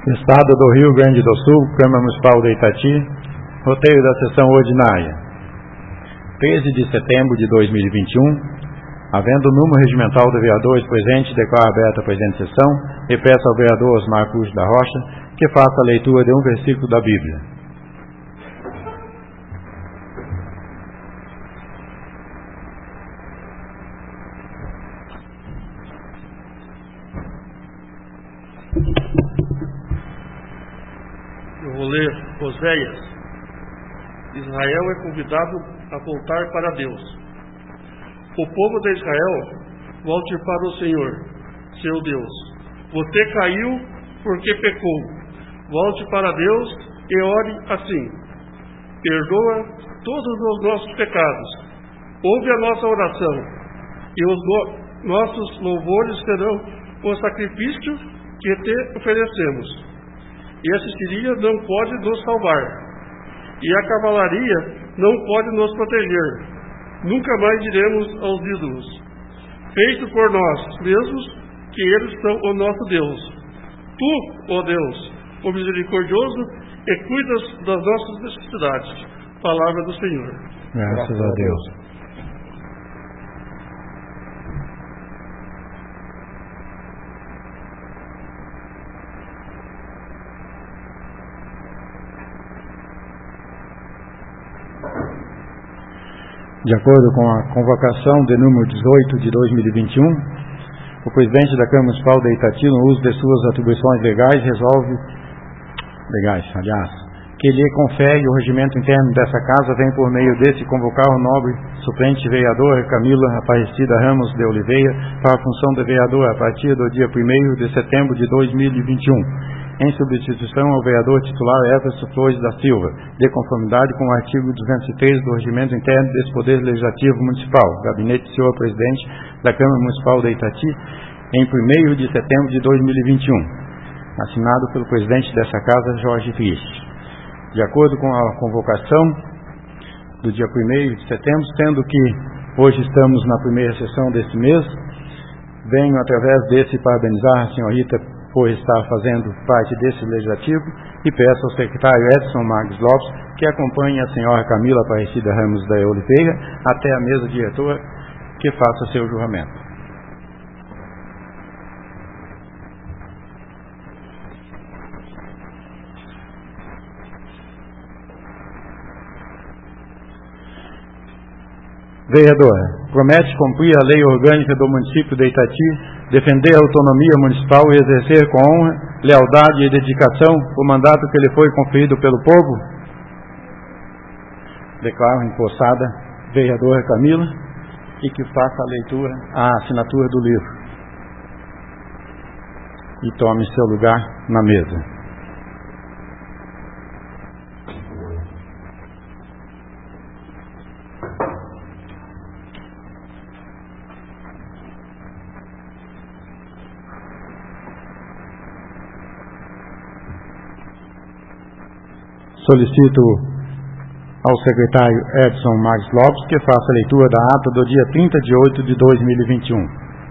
Estado do Rio Grande do Sul, Câmara Municipal de Itati, roteiro da sessão ordinária. 13 de setembro de 2021, havendo o número regimental de vereadores presente, declaro aberta a presente sessão e peço ao vereador Osmar Cruz da Rocha que faça a leitura de um versículo da Bíblia. Eu vou ler Oséias. Israel é convidado a voltar para Deus. O povo de Israel, volte para o Senhor, seu Deus. Você caiu porque pecou. Volte para Deus e ore assim: perdoa todos os nossos pecados. Ouve a nossa oração, e os nossos louvores serão o sacrifício que te oferecemos. E a Síria não pode nos salvar, e a cavalaria não pode nos proteger. Nunca mais diremos aos ídolos: feito por nós mesmos, que eles são o nosso Deus. Tu, ó Deus, o misericordioso, e cuidas das nossas necessidades. Palavra do Senhor. Graças a Deus. De acordo com a convocação de número 18 de 2021, o presidente da Câmara Municipal de Itati, no uso de suas atribuições legais, que lhe confere o regimento interno dessa casa, vem por meio desse convocar o nobre suplente vereador Camila Aparecida Ramos de Oliveira para a função de vereador a partir do dia 1º de setembro de 2021. Em substituição ao vereador titular Everson Flores da Silva, de conformidade com o artigo 203 do Regimento Interno desse Poder Legislativo Municipal, Gabinete do Senhor Presidente da Câmara Municipal de Itati, em 1º de setembro de 2021, assinado pelo presidente dessa casa, Jorge Triste. De acordo com a convocação do dia 1º de setembro, sendo que hoje estamos na primeira sessão deste mês, venho através desse parabenizar a senhorita por estar fazendo parte desse legislativo e peço ao secretário Edson Marques Lopes que acompanhe a senhora Camila Aparecida Ramos da Oliveira até a mesa diretora que faça seu juramento. Vereadora, promete cumprir a lei orgânica do município de Itati, defender a autonomia municipal e exercer com honra, lealdade e dedicação o mandato que lhe foi conferido pelo povo? Declaro empossada vereadora Camila e que faça a leitura, a assinatura do livro e tome seu lugar na mesa. Solicito ao secretário Edson Marques Lopes que faça a leitura da ata do dia 30 de 8 de 2021.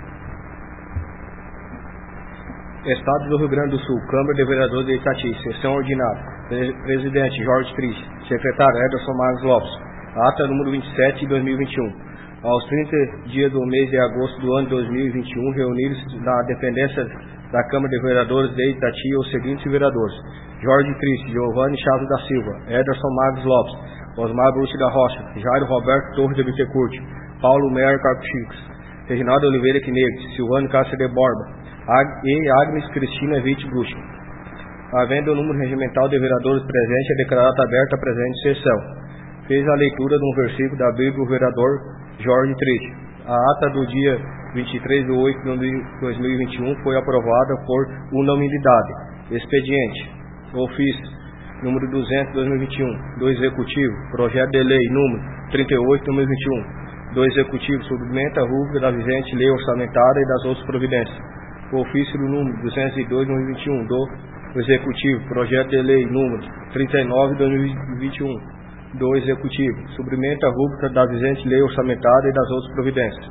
Estado do Rio Grande do Sul, Câmara de Vereadores de Itati, sessão ordinária. Presidente Jorge Triste, secretário Edson Marques Lopes. Ata número 27 de 2021. Aos 30 dias do mês de agosto do ano 2021, reunidos na dependência da Câmara de Vereadores de Itati os seguintes vereadores: Jorge Triste, Giovanni Chaves da Silva, Ederson Marques Lopes, Osmar Bruce da Rocha, Jairo Roberto Torres de Bittencourt, Paulo Meyer Carpuchix, Reginaldo Oliveira Quineves, Silvano Cássio de Borba e Agnes Cristina Witt Bruch. Havendo o número regimental de vereadores presentes, é declarada aberta a presente sessão. Fez a leitura de um versículo da Bíblia o vereador Jorge Triste. A ata do dia 23 de 8 de 2021 foi aprovada por unanimidade. Expediente: ofício número 200 de 2021, do Executivo, projeto de lei número 38 de 2021, do Executivo, submete a rubrica da vigente lei orçamentária e das outras providências. O ofício do número 202 de 2021, do Executivo, projeto de lei número 39 de 2021, do Executivo, submete a rubrica da vigente lei orçamentária e das outras providências.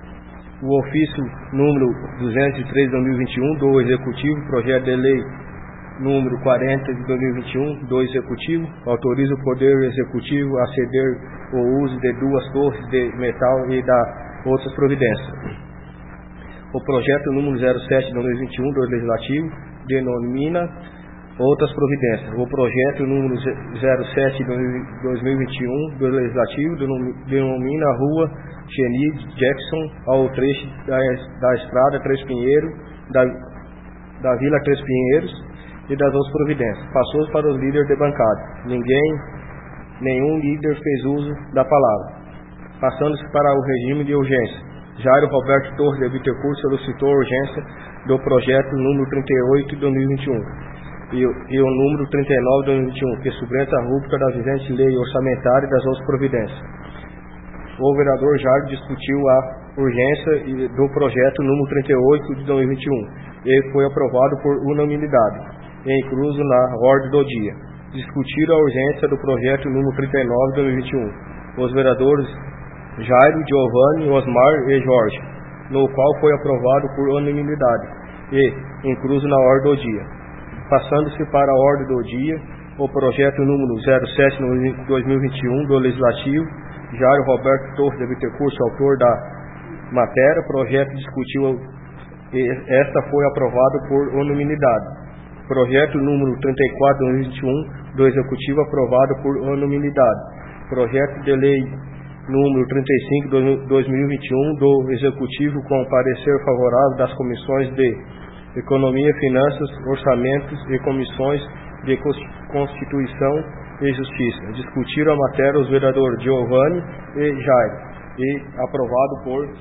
O ofício número 203 de 2021, do Executivo, projeto de lei número 40 de 2021, do Executivo, autoriza o Poder Executivo a ceder o uso de 2 torres de metal e da outras providências. O projeto número 07 de 2021, do Legislativo, denomina outras providências. O projeto número 07 de 2021, do Legislativo, denomina a Rua Geni Jackson ao trecho da Estrada Três Pinheiros, da Vila Três Pinheiros e das outras providências. Passou para os líderes de bancada. Nenhum líder fez uso da palavra. Passando-se para o regime de urgência. Jairo Roberto Torres de Bittencourt solicitou a urgência do projeto número 38 de 2021 e o número 39 de 2021, que subrenta a rúbrica da vigente lei orçamentária e das outras providências. O vereador Jairo discutiu a urgência do projeto número 38 de 2021 e foi aprovado por unanimidade, incluso na ordem do dia. Discutiram a urgência do projeto número 39 de 2021. Os vereadores Jairo, Giovanni, Osmar e Jorge, no qual foi aprovado por unanimidade e incluso na ordem do dia. Passando-se para a ordem do dia, o projeto número 07 de 2021 do Legislativo, Jairo Roberto Torres de Bittencourt, autor da matéria, projeto discutiu e esta foi aprovada por unanimidade. Projeto número 34 de 2021 do Executivo, aprovado por unanimidade. Projeto de lei número 35 de 2021 do Executivo, com parecer favorável das comissões de Economia, Finanças, Orçamentos e comissões de Constituição e Justiça. Discutiram a matéria os vereadores Giovanni e Jairo e aprovado por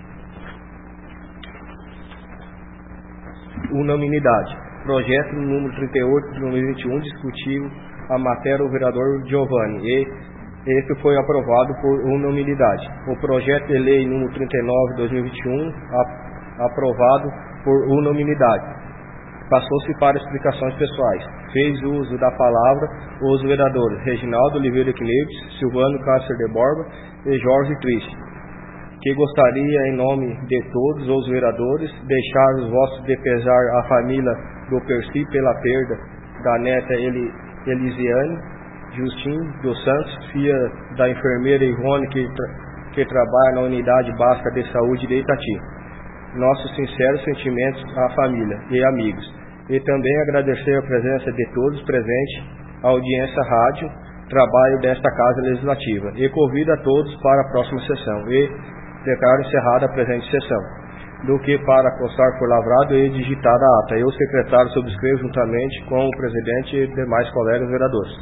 unanimidade. Projeto número 38 de 2021 discutiu a matéria o vereador Giovanni e esse foi aprovado por unanimidade. O projeto de lei número 39 de 2021 aprovado por unanimidade. Passou-se para explicações pessoais. Fez uso da palavra os vereadores Reginaldo Oliveira Kneips, Silvano Cássio de Borba e Jorge Triste, que gostaria, em nome de todos os vereadores, deixar os vossos de pesar à família do Percy pela perda da neta Elisiane Justin dos Santos, filha da enfermeira Ivone, que trabalha na Unidade Básica de Saúde de Itati. Nossos sinceros sentimentos à família e amigos. E também agradecer a presença de todos presentes, a audiência rádio, trabalho desta Casa Legislativa. E convido a todos para a próxima sessão. E declaro encerrada a presente sessão. Do que para constar por lavrado e digitada a ata. Eu, secretário, subscrevo juntamente com o presidente e demais colegas vereadores.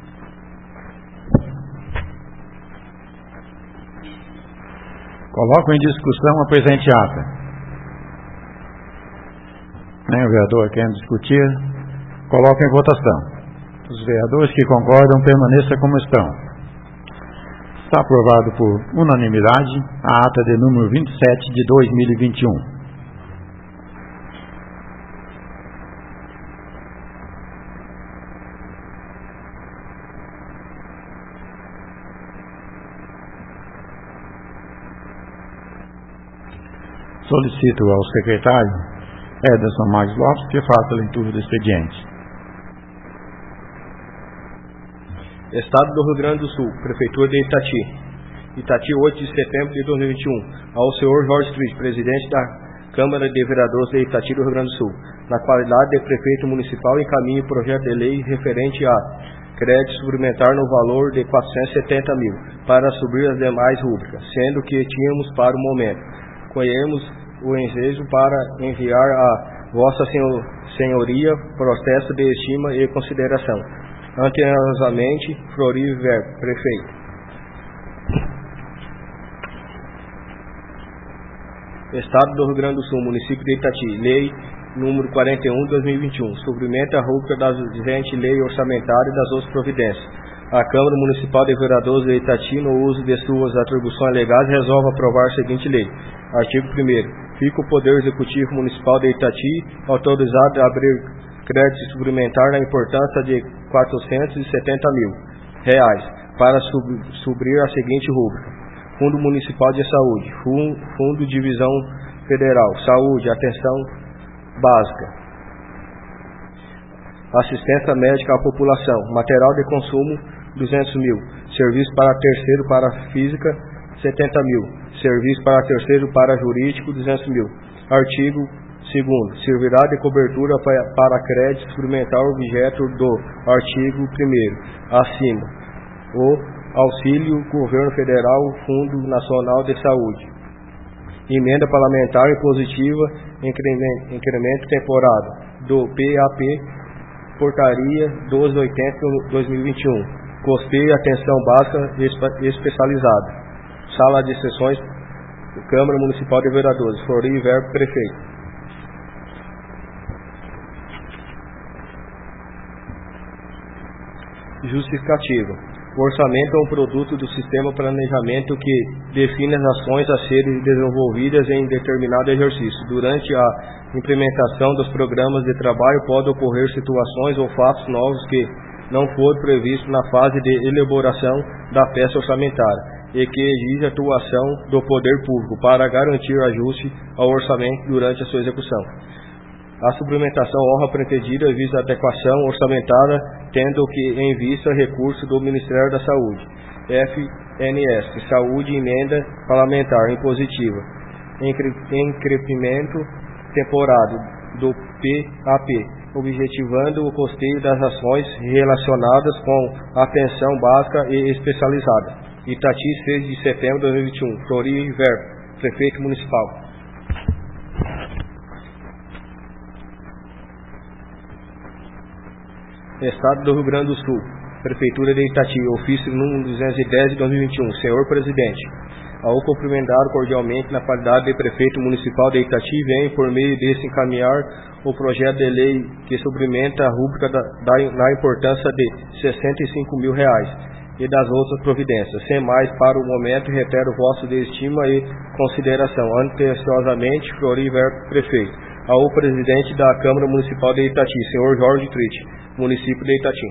Coloco em discussão a presente ata. Nem o vereador quer discutir, coloco em votação. Os vereadores que concordam permaneçam como estão. Está aprovado por unanimidade a ata de número 27 de 2021. Solicito ao secretário Ederson Marques Lopes que faça a leitura do expediente. Estado do Rio Grande do Sul, Prefeitura de Itati, 8 de setembro de 2021. Ao senhor Jorge Triste, presidente da Câmara de Vereadores de Itati do Rio Grande do Sul, na qualidade de prefeito municipal, encaminhe o projeto de lei referente a crédito suplementar no valor de 470 mil, para suprir as demais rúbricas, sendo que tínhamos para o momento. Colhemos o ensejo para enviar a Vossa Senhoria processo de estima e consideração. Anteriormente, Florive Verbo, prefeito. Estado do Rio Grande do Sul, município de Itati, lei número 41 de 2021, suprimenta a rúbrica da vigente lei orçamentária e das outras providências. A Câmara Municipal de Vereadores de Itati, no uso de suas atribuições legais, resolve aprovar a seguinte lei. Artigo 1º. Fica o Poder Executivo Municipal de Itati autorizado a abrir crédito suplementar na importância de R$470 mil para suprir a seguinte rúbrica: Fundo Municipal de Saúde, Fundo Divisão Federal, Saúde, Atenção Básica, assistência médica à população, material de consumo, 200 mil, serviço para terceiro para física, 70 mil, serviço para terceiro para jurídico, 200 mil. Artigo 2º, servirá de cobertura para crédito suplementar objeto do artigo 1º, acima, o auxílio Governo Federal, Fundo Nacional de Saúde. Emenda parlamentar impositiva, incremento temporário do PAP, Portaria 1280/2021, custeio atenção básica especializada, sala de sessões, Câmara Municipal de Vereadores, Fleury Verbo, prefeito. Justificativa. O orçamento é um produto do sistema planejamento que define as ações a serem desenvolvidas em determinado exercício. Durante a implementação dos programas de trabalho podem ocorrer situações ou fatos novos que não foram previstos na fase de elaboração da peça orçamentária e que exige atuação do poder público para garantir ajuste ao orçamento durante a sua execução. A suplementação honra pretendida visa a adequação orçamentária, tendo que em vista recurso do Ministério da Saúde, FNS, Saúde, emenda parlamentar impositiva, incremento temporário do PAP, objetivando o custeio das ações relacionadas com a atenção básica e especializada. Itati, 6 de setembro de 2021, Fleury Verbo, prefeito municipal. Estado do Rio Grande do Sul, Prefeitura de Itati, ofício número 210 de 2021, Senhor Presidente, ao cumprimentar cordialmente na qualidade de Prefeito Municipal de Itati, venho por meio desse encaminhar o projeto de lei que suplementa a rúbrica na importância de R$65 mil e das outras providências. Sem mais, para o momento, reitero o vosso de estima e consideração. Atenciosamente, Fleury Verbo, Prefeito. Ao Presidente da Câmara Municipal de Itati, Senhor Jorge Trite, município de Itati.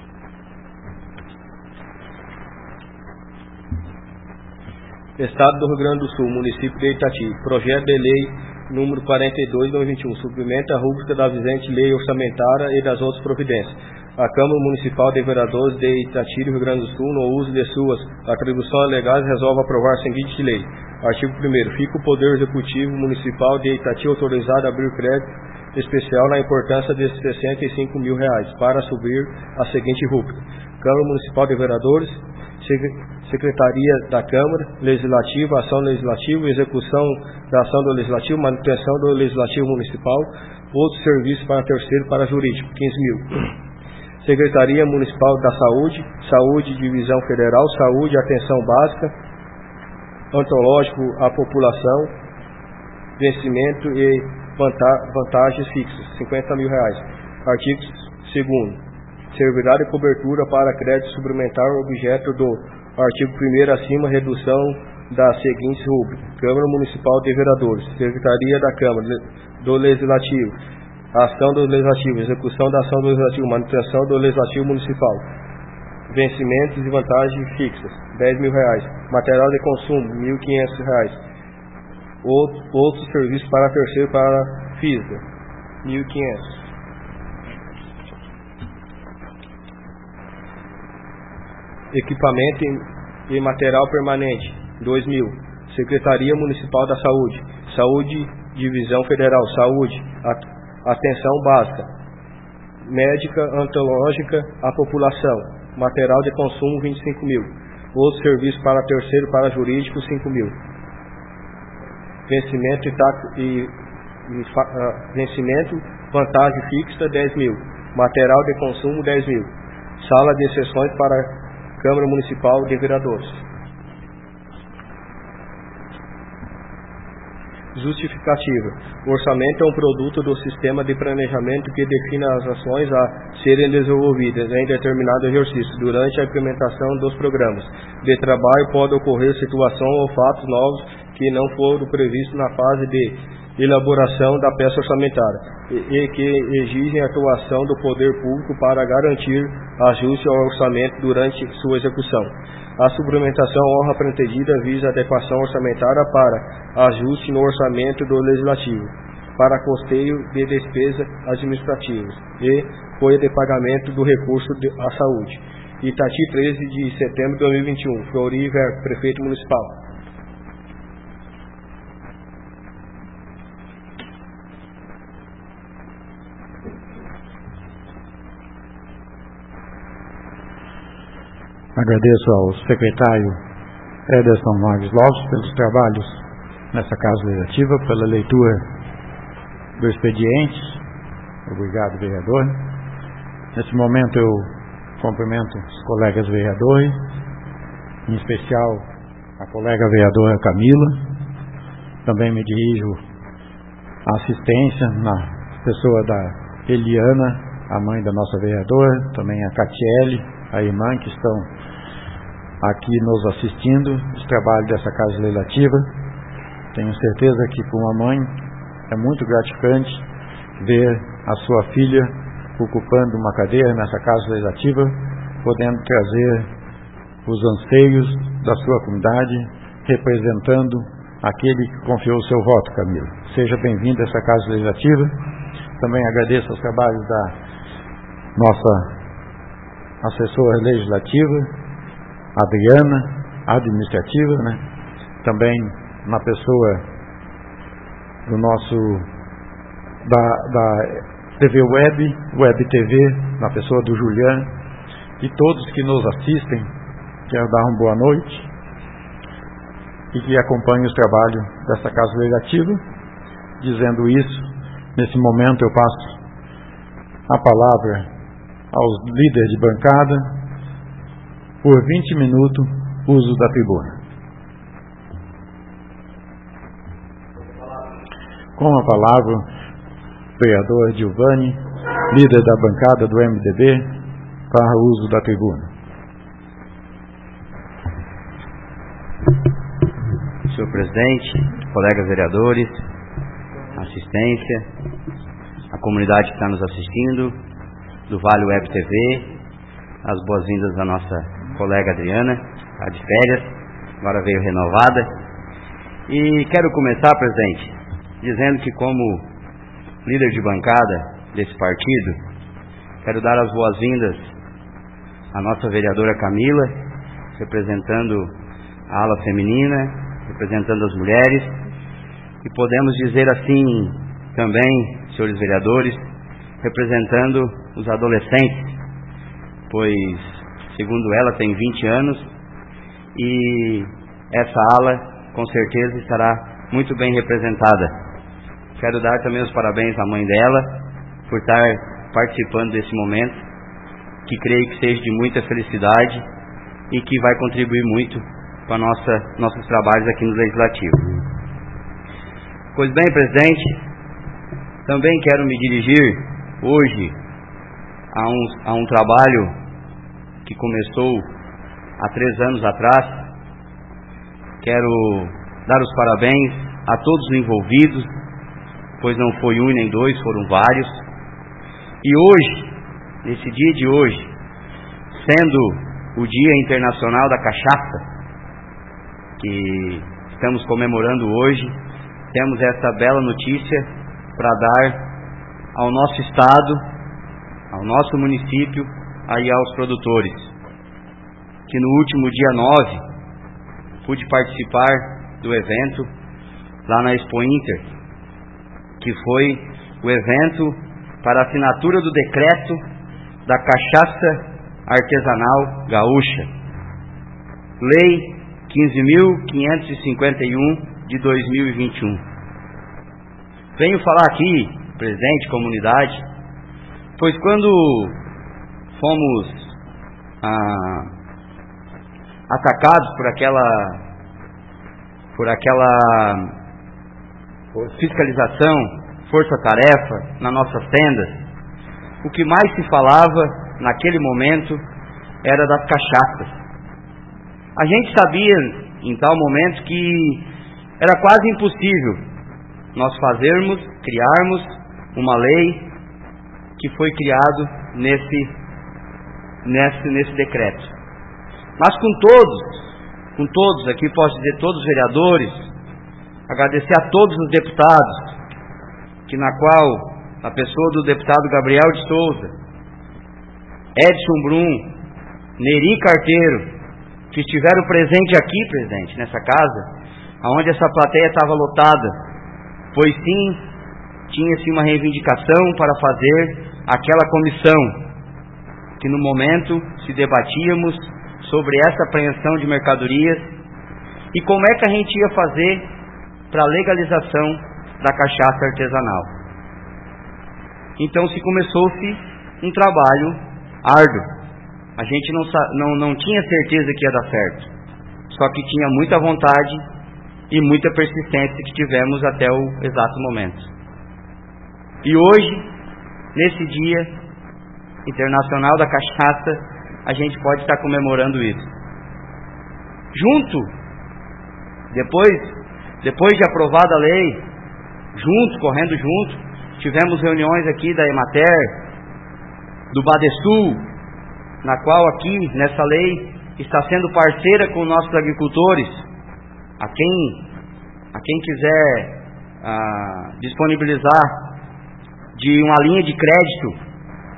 Estado do Rio Grande do Sul, município de Itati, projeto de lei número 42 de 2021, suplementa a rúbrica da vigente lei orçamentária e das outras providências. A Câmara Municipal de Vereadores de Itati, Rio Grande do Sul, no uso de suas atribuições legais, resolve aprovar a seguinte lei. Artigo 1º. Fica o Poder Executivo Municipal de Itati autorizado a abrir crédito especial na importância de R$65 mil para subir a seguinte rúbrica. Câmara Municipal de Vereadores, Secretaria da Câmara, Legislativa, Ação Legislativa, Execução da Ação do Legislativo, Manutenção do Legislativo Municipal, outros serviços para terceiro para jurídico, 15 mil. Secretaria Municipal da Saúde, Saúde, Divisão Federal, Saúde, Atenção Básica, Ontológico à População, Vencimento e vantagens fixas, R$50 mil. Artigo 2º. Servirá de cobertura para crédito suplementar objeto do artigo 1º acima, redução das seguintes rúbricas. Câmara Municipal de Vereadores, Secretaria da Câmara, do Legislativo, Ação do Legislativo, Execução da Ação do Legislativo, Manutenção do Legislativo Municipal, Vencimentos e vantagens fixas, R$10 mil. Material de consumo, R$1.500. Outros serviços para terceiro para física, 1.500. Equipamento e material permanente, 2.000. Secretaria Municipal da Saúde, Saúde, Divisão Federal, Saúde, Atenção Básica, Médica, Ontológica à População, material de consumo, 25 mil. Outros serviços para terceiro para jurídico, 5 mil. Vencimento, vantagem fixa, 10 mil. Material de consumo, 10 mil. Sala de sessões para Câmara Municipal de Vereadores. Justificativa. O orçamento é um produto do sistema de planejamento que define as ações a serem desenvolvidas em determinado exercício. Durante a implementação dos programas de trabalho pode ocorrer situação ou fatos novos que não foram previstos na fase de elaboração da peça orçamentária e que exigem a atuação do poder público para garantir ajuste ao orçamento durante sua execução. A suplementação honra pretendida visa a adequação orçamentária para ajuste no orçamento do Legislativo. para custeio de despesas administrativas e folha de pagamento do recurso à saúde. Itati, 13 de setembro de 2021. Flori Verco, prefeito municipal. Agradeço ao secretário Ederson Marques Lopes pelos trabalhos nessa Casa Legislativa, pela leitura do expediente. Obrigado, vereador. Nesse momento eu cumprimento os colegas vereadores, em especial a colega vereadora Camila. Também me dirijo à assistência na pessoa da Eliana, a mãe da nossa vereadora, também a Catiele, a irmã, que estão aqui nos assistindo, os trabalhos dessa Casa Legislativa. Tenho certeza que para uma mãe é muito gratificante ver a sua filha ocupando uma cadeira nessa Casa Legislativa, podendo trazer os anseios da sua comunidade, representando aquele que confiou o seu voto, Camila. Seja bem-vindo a essa Casa Legislativa. Também agradeço os trabalhos da nossa assessora legislativa, Adriana, administrativa, também na pessoa do nosso da TV Web TV, na pessoa do Juliano, e todos que nos assistem. Quero dar uma boa noite e que acompanhem os trabalhos desta Casa Legislativa. Dizendo isso, nesse momento eu passo a palavra aos líderes de bancada por 20 minutos, uso da tribuna. Com a palavra, o vereador Giovanni, líder da bancada do MDB, para o uso da tribuna. Senhor presidente, colegas vereadores, assistência, a comunidade que está nos assistindo, do Vale Web TV, as boas-vindas à nossa colega Adriana, está de férias, agora veio renovada. E quero começar, presidente, dizendo que, como líder de bancada desse partido, quero dar as boas-vindas à nossa vereadora Camila, representando a ala feminina, representando as mulheres, e podemos dizer assim também, senhores vereadores, representando os adolescentes, pois, segundo ela, tem 20 anos, e essa ala, com certeza, estará muito bem representada. Quero dar também os parabéns à mãe dela, por estar participando desse momento, que creio que seja de muita felicidade, e que vai contribuir muito para nossos trabalhos aqui no Legislativo. Pois bem, presidente, também quero me dirigir hoje a um trabalho que começou há 3 anos atrás. Quero dar os parabéns a todos os envolvidos, pois não foi um nem dois, foram vários. E hoje, nesse dia de hoje, sendo o Dia Internacional da Cachaça, que estamos comemorando hoje, temos essa bela notícia para dar ao nosso estado, ao nosso município e aos produtores, que no último dia 9 pude participar do evento lá na Expo Inter, que foi o evento para a assinatura do decreto da cachaça artesanal gaúcha, Lei 15.551 de 2021. Venho falar aqui, presidente, comunidade, pois quando fomos atacados por aquela fiscalização, força-tarefa nas nossas tendas, o que mais se falava naquele momento era das cachaças. A gente sabia em tal momento que era quase impossível nós criarmos uma lei que foi criado nesse decreto. Mas com todos, aqui posso dizer todos os vereadores, agradecer a todos os deputados na qual a pessoa do deputado Gabriel de Souza, Edson Brum, Neri Carteiro, que estiveram presentes aqui, presidente, nessa casa, onde essa plateia estava lotada, pois sim, tinha-se uma reivindicação para fazer aquela comissão, que no momento se debatíamos sobre essa apreensão de mercadorias e como é que a gente ia fazer para a legalização da cachaça artesanal. Então se começou-se um trabalho árduo. A gente não tinha certeza que ia dar certo, só que tinha muita vontade e muita persistência que tivemos até o exato momento. E hoje, nesse Dia Internacional da Cachaça, a gente pode estar comemorando isso. Depois de aprovada a lei, correndo junto, tivemos reuniões aqui da Emater, do Badesul, na qual aqui, nessa lei, está sendo parceira com nossos agricultores. A quem quiser disponibilizar de uma linha de crédito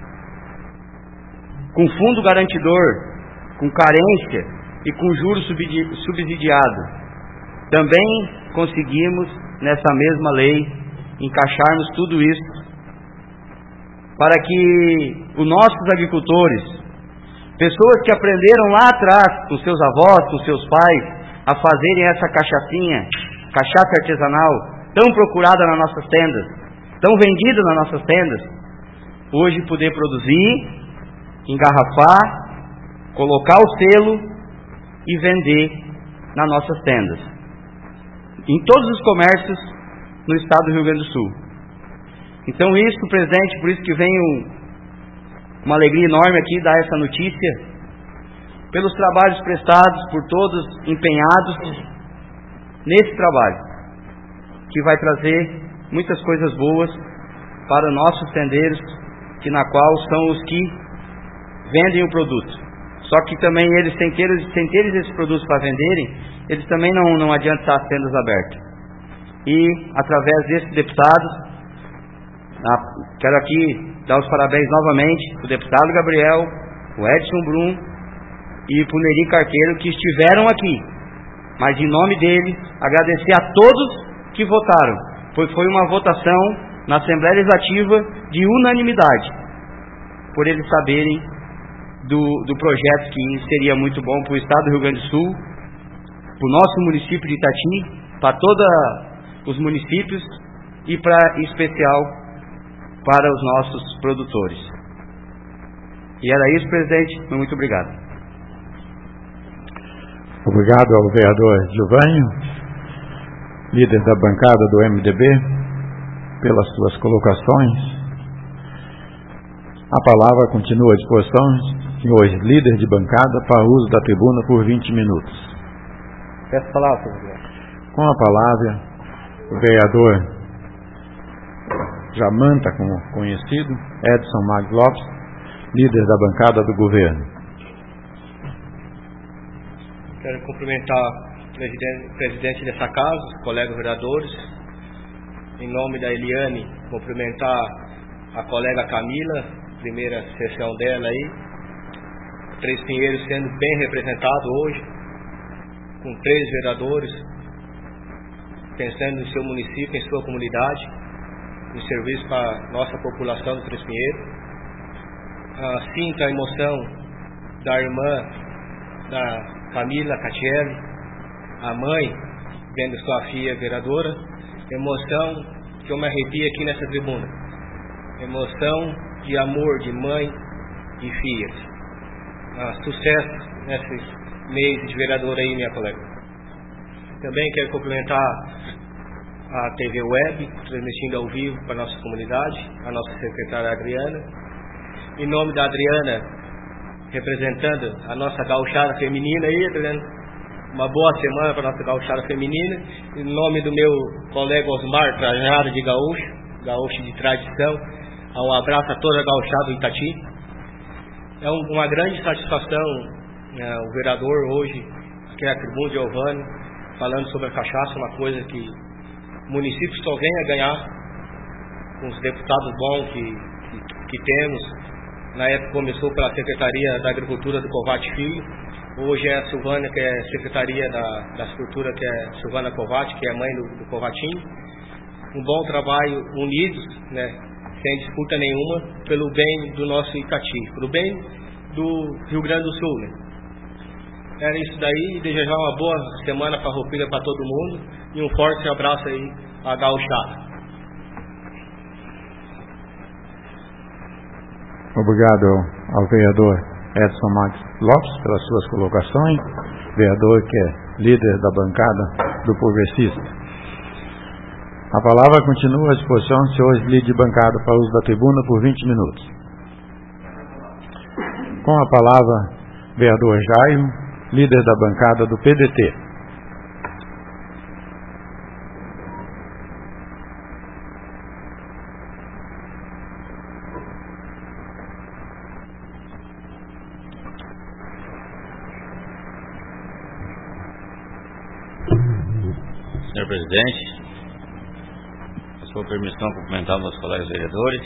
com fundo garantidor, com carência e com juros subsidiado. Também conseguimos, nessa mesma lei, encaixarmos tudo isso para que os nossos agricultores, pessoas que aprenderam lá atrás com seus avós, com seus pais, a fazerem essa cachaça artesanal, tão procurada nas nossas tendas, tão vendida nas nossas tendas, hoje poder produzir, engarrafar, colocar o selo e vender nas nossas tendas, em todos os comércios no estado do Rio Grande do Sul. Então isso, presidente, por isso que vem uma alegria enorme aqui dar essa notícia, pelos trabalhos prestados por todos empenhados nesse trabalho, que vai trazer muitas coisas boas para nossos tendeiros, que na qual são os que vendem o produto. Só que também eles, sem terem esses produtos para venderem, eles também não adianta estar as tendas abertas. E através desses deputados, quero aqui dar os parabéns novamente para o deputado Gabriel, o Edson Brum e para o Neri Carteiro, que estiveram aqui, mas em nome deles agradecer a todos que votaram, pois foi uma votação na Assembleia Legislativa de unanimidade, por eles saberem do projeto que seria muito bom para o estado do Rio Grande do Sul, para o nosso município de Itati, para todos os municípios e em especial para os nossos produtores. E era isso, presidente. Muito obrigado. Obrigado ao vereador Gilvânio, líder da bancada do MDB, pelas suas colocações. A palavra continua à disposição, senhores líder de bancada, para uso da tribuna por 20 minutos. Peço a palavra, senhor. Com a palavra, o vereador Jamanta, como conhecido, Edson Magos Lopes, líder da bancada do governo. Quero cumprimentar o presidente dessa casa, colegas vereadores, em nome da Eliane, cumprimentar a colega Camila, primeira sessão dela aí, Três Pinheiros sendo bem representado hoje, com 3 vereadores, pensando no seu município, em sua comunidade, em serviço para a nossa população do Três Pinheiros. Sinto a emoção da irmã da Camila Catielli, a mãe, vendo sua filha vereadora, emoção que eu me arrepio aqui nessa tribuna, emoção de amor de mãe e filhas. Sucesso nesses meses de vereador aí, minha colega. Também quero cumprimentar a TV Web, transmitindo ao vivo para a nossa comunidade, a nossa secretária Adriana. Em nome da Adriana, representando a nossa gauchada feminina aí, Adriana, uma boa semana para a nossa gauchada feminina. Em nome do meu colega Osmar, trajado de gaúcho de tradição, um abraço a toda a gauchada do Itati. É uma grande satisfação o vereador hoje, aqui na tribuna de Giovanni, falando sobre a cachaça, uma coisa que o município só vem a ganhar com os deputados bons que temos. Na época começou pela Secretaria da Agricultura do Covatti Filho. Hoje é a Silvânia, que é a Secretaria da Agricultura, que é Silvana Covatti, que é a mãe do Covatinho. Um bom trabalho, unidos, né, sem disputa nenhuma, pelo bem do nosso Itati, pelo bem do Rio Grande do Sul, né. Era isso daí, desejar uma boa semana farroupilha para todo mundo e um forte abraço aí a gauchada. Obrigado ao vereador Edson Marques Lopes pelas suas colocações, vereador que é líder da bancada do Progressista. A palavra continua à disposição do senhor líder de bancada para uso da tribuna por 20 minutos. Com a palavra, vereador Jairo, líder da bancada do PDT. Senhor presidente, com sua permissão, cumprimentar meus colegas vereadores,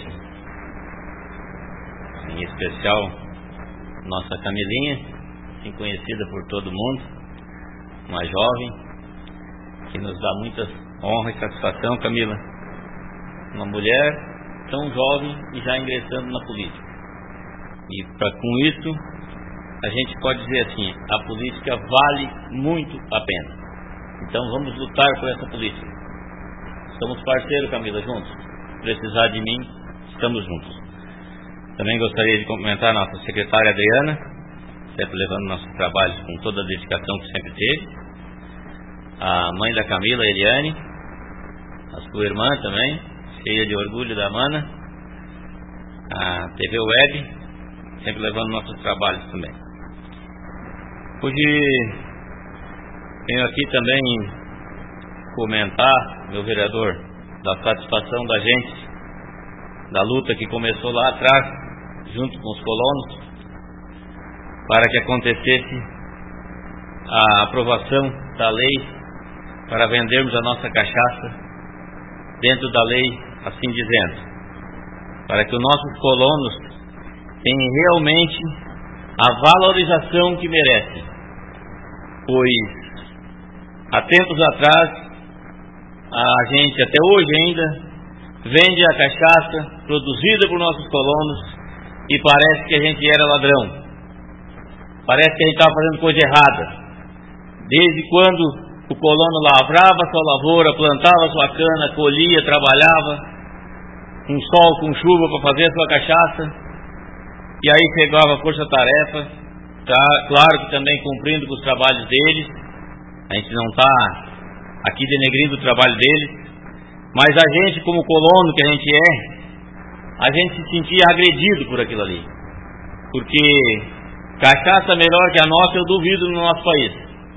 em especial nossa Camilinha, assim conhecida por todo mundo, uma jovem que nos dá muita honra e satisfação. Camila, uma mulher tão jovem e já ingressando na política, e com isso a gente pode dizer assim, a política vale muito a pena. Então vamos lutar por essa política. Somos parceiros, Camila, juntos. Precisar de mim, estamos juntos. Também gostaria de cumprimentar a nossa secretária Adriana, sempre levando nossos trabalhos com toda a dedicação que sempre teve. A mãe da Camila, Eliane, a sua irmã também, cheia de orgulho da Mana. A TV Web, sempre levando nossos trabalhos também. Hoje venho aqui também comentar, meu vereador, da satisfação da gente, da luta que começou lá atrás, junto com os colonos, para que acontecesse a aprovação da lei para vendermos a nossa cachaça dentro da lei, assim dizendo, para que os nossos colonos tenham realmente a valorização que merecem, pois há tempos atrás, a gente até hoje ainda vende a cachaça produzida por nossos colonos e parece que a gente era ladrão. Parece que a gente estava fazendo coisa errada. Desde quando o colono lavrava sua lavoura, plantava sua cana, colhia, trabalhava, com sol, com chuva para fazer a sua cachaça, e aí chegava a força-tarefa, claro que também cumprindo com os trabalhos deles. A gente não está aqui denegrindo o trabalho deles, mas a gente, como colono que a gente se sentia agredido por aquilo ali, porque cachaça melhor que a nossa eu duvido no nosso país,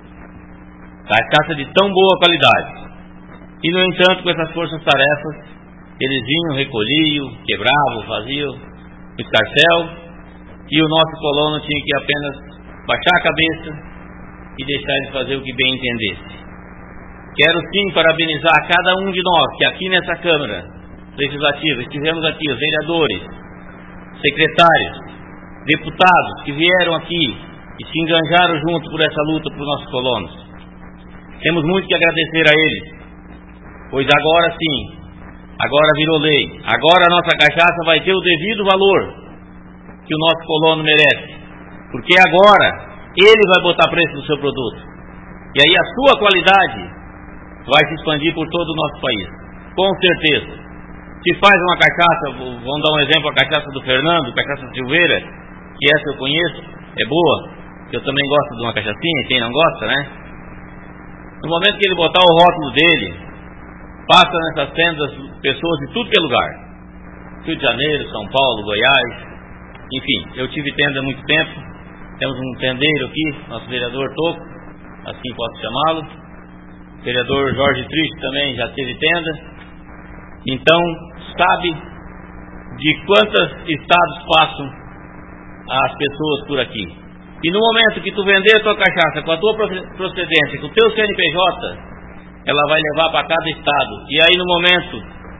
cachaça de tão boa qualidade, e no entanto com essas forças-tarefas eles vinham, recolhiam, quebravam, faziam o escarcéu, e o nosso colono tinha que apenas baixar a cabeça e deixar ele fazer o que bem entendesse. Quero sim parabenizar cada um de nós que aqui nessa Câmara Legislativa estivemos aqui, os vereadores, secretários, deputados que vieram aqui e se enganjaram junto por essa luta para os nossos colonos. Temos muito que agradecer a eles, pois agora sim, agora virou lei, agora a nossa cachaça vai ter o devido valor que o nosso colono merece, porque agora ele vai botar preço no seu produto. E aí a sua qualidade vai se expandir por todo o nosso país. Com certeza. Se faz uma cachaça, vamos dar um exemplo, a cachaça do Fernando, cachaça Silveira, que essa eu conheço, é boa. Eu também gosto de uma cachaçinha, quem não gosta, né? No momento que ele botar o rótulo dele, passa nessas tendas pessoas de tudo que é lugar. Rio de Janeiro, São Paulo, Goiás, enfim, eu tive tenda há muito tempo. Temos um tendeiro aqui, nosso vereador Toco, assim posso chamá-lo. O vereador Jorge Triste também já teve tenda. Então, sabe de quantos estados passam as pessoas por aqui. E no momento que tu vender a tua cachaça com a tua procedência, com o teu CNPJ, ela vai levar para cada estado. E aí no momento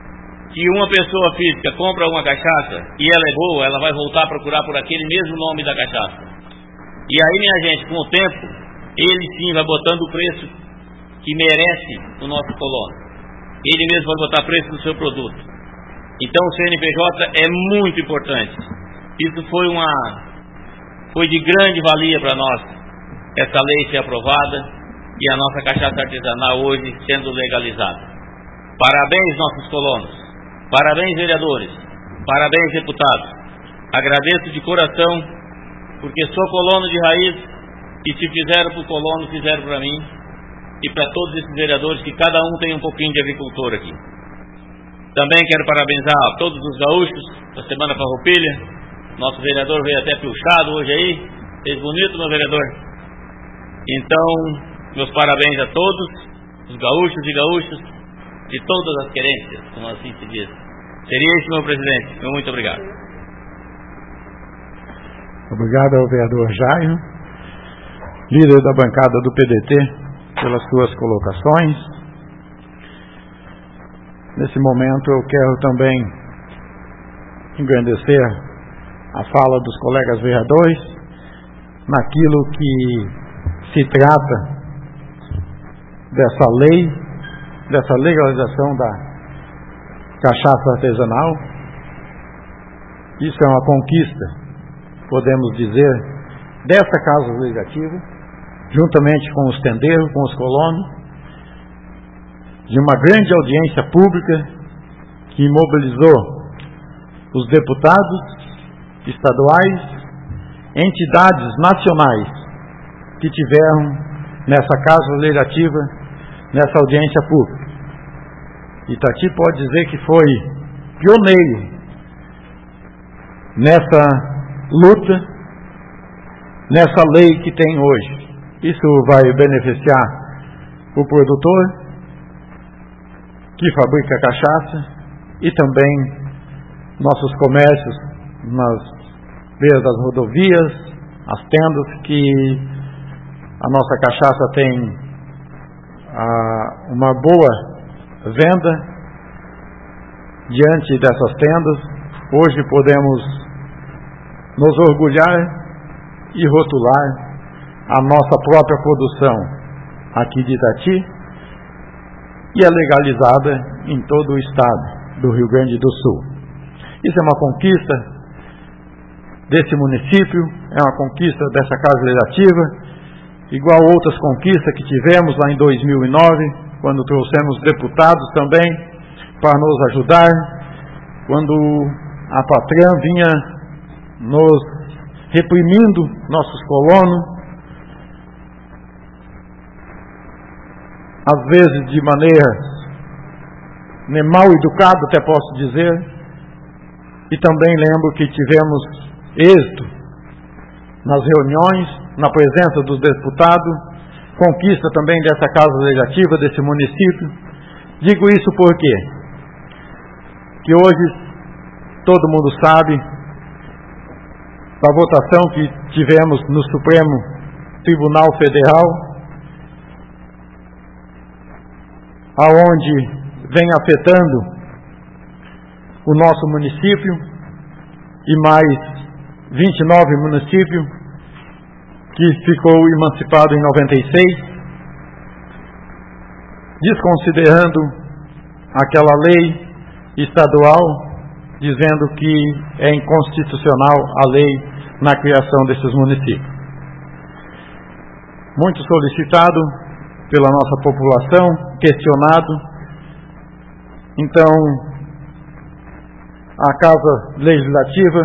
que uma pessoa física compra uma cachaça e ela é boa, ela vai voltar a procurar por aquele mesmo nome da cachaça. E aí, minha gente, com o tempo, ele sim vai botando o preço que merece o nosso colono. Ele mesmo vai botar preço no seu produto. Então o CNPJ é muito importante. Isso foi de grande valia para nós, essa lei ser aprovada e a nossa cachaça artesanal hoje sendo legalizada. Parabéns, nossos colonos. Parabéns, vereadores. Parabéns, deputados. Agradeço de coração, porque sou colono de raiz e se fizeram para o colono, fizeram para mim e para todos esses vereadores, que cada um tem um pouquinho de agricultor aqui. Também quero parabenizar a todos os gaúchos da Semana Farroupilha. Nosso vereador veio até puxado hoje aí. Fez bonito, meu vereador. Então, meus parabéns a todos, os gaúchos e gaúchas, de todas as querências, como assim se diz. Seria isso, meu presidente. Muito obrigado. Obrigado ao vereador Jairo, líder da bancada do PDT, pelas suas colocações. Nesse momento eu quero também engrandecer a fala dos colegas vereadores naquilo que se trata dessa lei, dessa legalização da cachaça artesanal. Isso é uma conquista, podemos dizer, dessa Casa Legislativa, juntamente com os tendeiros, com os colonos, de uma grande audiência pública que mobilizou os deputados estaduais, entidades nacionais que tiveram nessa Casa Legislativa, nessa audiência pública. Itati pode dizer que foi pioneiro nessa luta, nessa lei que tem hoje. Isso vai beneficiar o produtor que fabrica cachaça e também nossos comércios nas beiras das rodovias, as tendas, que a nossa cachaça tem uma boa venda diante dessas tendas. Hoje podemos nos orgulhar e rotular a nossa própria produção aqui de Itati, e é legalizada em todo o estado do Rio Grande do Sul. Isso é uma conquista desse município, é uma conquista dessa Casa Legislativa, igual outras conquistas que tivemos lá em 2009, quando trouxemos deputados também para nos ajudar, quando a Patran vinha nos reprimindo, nossos colonos, às vezes de maneira mal educada, até posso dizer, e também lembro que tivemos êxito nas reuniões, na presença dos deputados, conquista também dessa Casa Legislativa, desse município. Digo isso porque que hoje todo mundo sabe da votação que tivemos no Supremo Tribunal Federal, aonde vem afetando o nosso município e mais 29 municípios, que ficou emancipado em 96, desconsiderando aquela lei estadual, dizendo que é inconstitucional a lei na criação desses municípios. Muito solicitado pela nossa população, questionado. Então, a Casa Legislativa,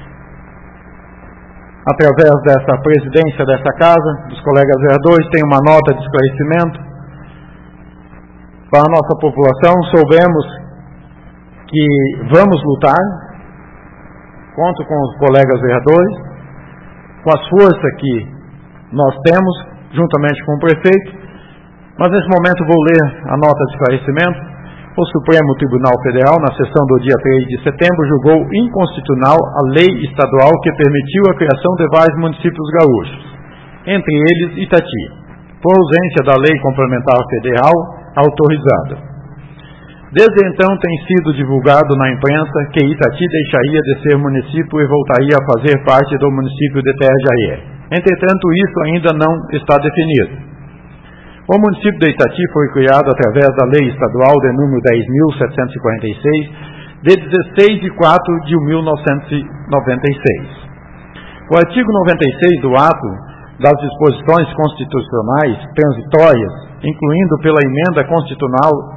através dessa presidência dessa casa, dos colegas vereadores, tem uma nota de esclarecimento para a nossa população. Soubemos que vamos lutar, conto com os colegas vereadores, com as forças que nós temos, juntamente com o prefeito, mas nesse momento vou ler a nota de esclarecimento. O Supremo Tribunal Federal, na sessão do dia 3 de setembro, julgou inconstitucional a lei estadual que permitiu a criação de vários municípios gaúchos, entre eles Itati, por ausência da lei complementar federal autorizada. Desde então tem sido divulgado na imprensa que Itati deixaria de ser município e voltaria a fazer parte do município de Terra de Areia. Entretanto, isso ainda não está definido. O município de Itati foi criado através da Lei Estadual de número 10.746, de 16 de 4 de 1996. O artigo 96 do ato das disposições constitucionais transitórias, incluindo pela emenda constitucional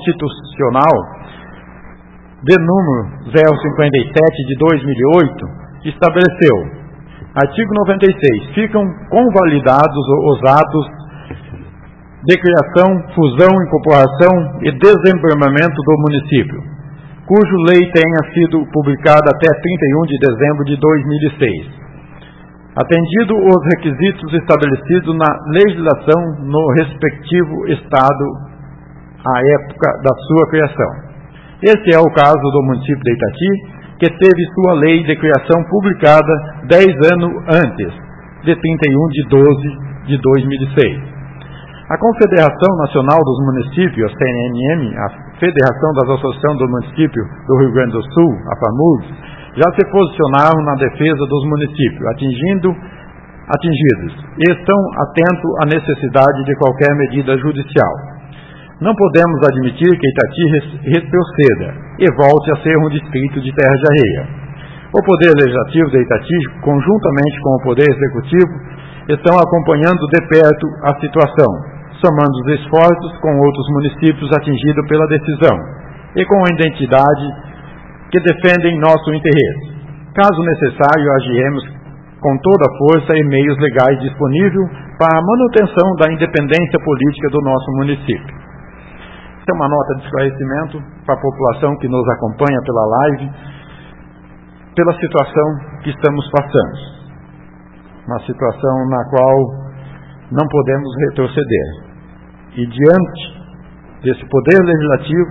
de número 057 de 2008, estabeleceu: artigo 96. Ficam convalidados os atos de criação, fusão, incorporação e desmembramento do município, cuja lei tenha sido publicada até 31 de dezembro de 2006, atendido os requisitos estabelecidos na legislação no respectivo estado à época da sua criação. Este é o caso do município de Itati, que teve sua lei de criação publicada 10 anos antes, de 31 de 12 de 2006. A Confederação Nacional dos Municípios, a CNM, a Federação das Associações do Município do Rio Grande do Sul, a FAMURS, já se posicionaram na defesa dos municípios atingidos e estão atentos à necessidade de qualquer medida judicial. Não podemos admitir que Itati retroceda e volte a ser um distrito de Terra de Areia. O Poder Legislativo de Itati, conjuntamente com o Poder Executivo, estão acompanhando de perto a situação, somando os esforços com outros municípios atingidos pela decisão e com a identidade que defendem nosso interesse. Caso necessário, agiremos com toda a força e meios legais disponíveis para a manutenção da independência política do nosso município. Essa é uma nota de esclarecimento para a população que nos acompanha pela live, pela situação que estamos passando. Uma situação na qual não podemos retroceder. E diante desse poder legislativo,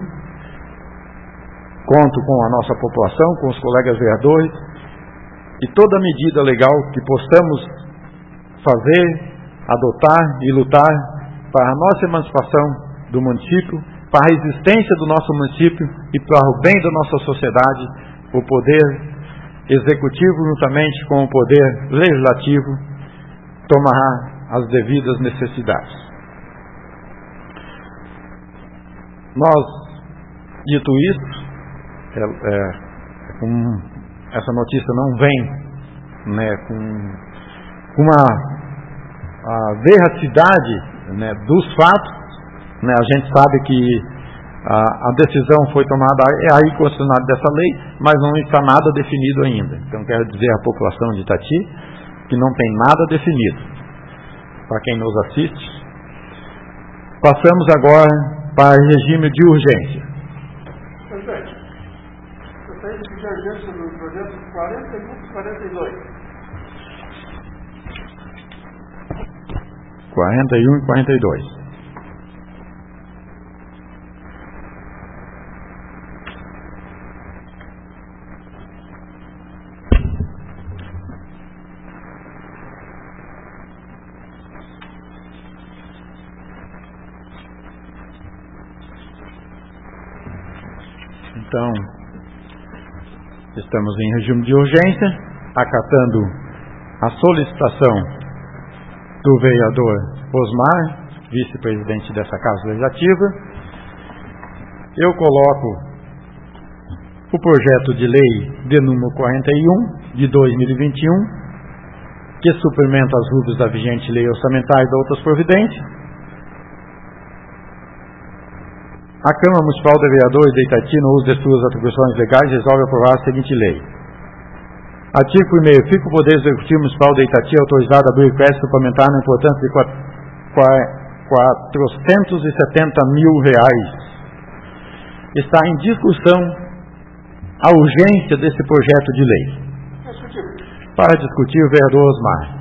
conto com a nossa população, com os colegas vereadores, e toda medida legal que possamos fazer, adotar e lutar para a nossa emancipação do município, para a existência do nosso município e para o bem da nossa sociedade, o poder executivo, juntamente com o poder legislativo, tomará as devidas necessidades. Nós, dito isso, essa notícia não vem com a veracidade dos fatos. A gente sabe que a decisão foi tomada, é a inconstitucionalidade dessa lei, mas não está nada definido ainda. Então quero dizer à população de Itati que não tem nada definido. Para quem nos assiste, passamos agora para o regime de urgência. Presidente, eu tenho que pedir urgência do projeto 41 e 42. 41 e 42. Então, estamos em regime de urgência, acatando a solicitação do vereador Osmar, vice-presidente dessa Casa Legislativa. Eu coloco o projeto de lei de número 41, de 2021, que suplementa as dúvidas da vigente lei orçamentária e de outras providências. A Câmara Municipal de Vereadores de Itati, no uso de suas atribuições legais, resolve aprovar a seguinte lei. Artigo 1º. Fica o Poder Executivo Municipal de Itati autorizado a abrir crédito suplementar na importância de R$470 mil. Está em discussão a urgência desse projeto de lei. Para discutir, o vereador Osmar.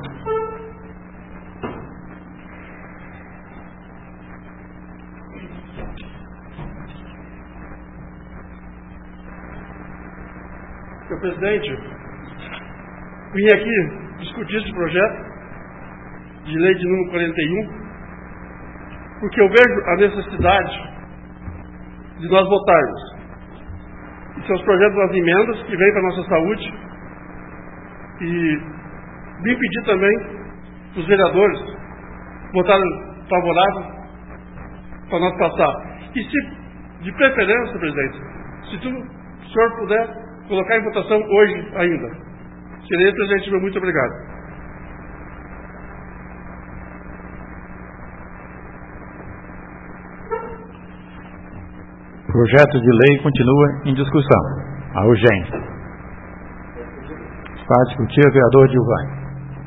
Senhor presidente, vim aqui discutir esse projeto de lei de número 41, porque eu vejo a necessidade de nós votarmos. E seus projetos das emendas que vêm para a nossa saúde. E vim pedir também os vereadores votarem favorável para nós passar. E se, de preferência, presidente, se o senhor puder colocar em votação hoje ainda. Seria, presidente, meu muito obrigado. O projeto de lei continua em discussão. A urgência. Para discutir, o vereador Gilvani.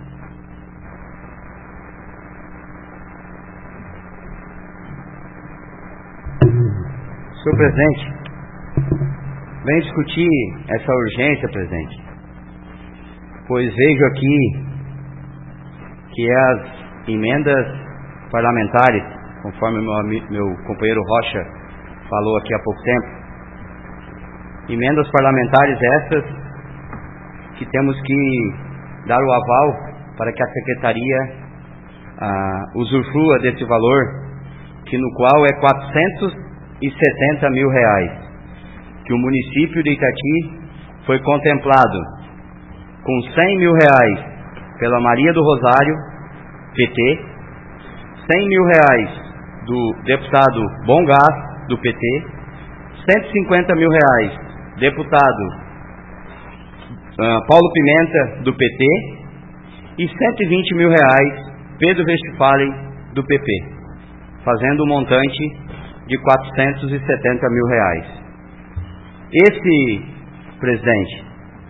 Senhor presidente, venho discutir essa urgência, presidente, pois vejo aqui que as emendas parlamentares, conforme meu companheiro Rocha falou aqui há pouco tempo, emendas parlamentares essas que temos que dar o aval para que a Secretaria usufrua desse valor, que no qual é 470 mil reais, que o município de Itati foi contemplado com 100 mil reais pela Maria do Rosário, PT, 100 mil reais do deputado Bom Gás, do PT, 150 mil reais, deputado Paulo Pimenta, do PT, e 120 mil reais, Pedro Westphalen, do PP, fazendo um montante de 470 mil reais. Esse, presidente,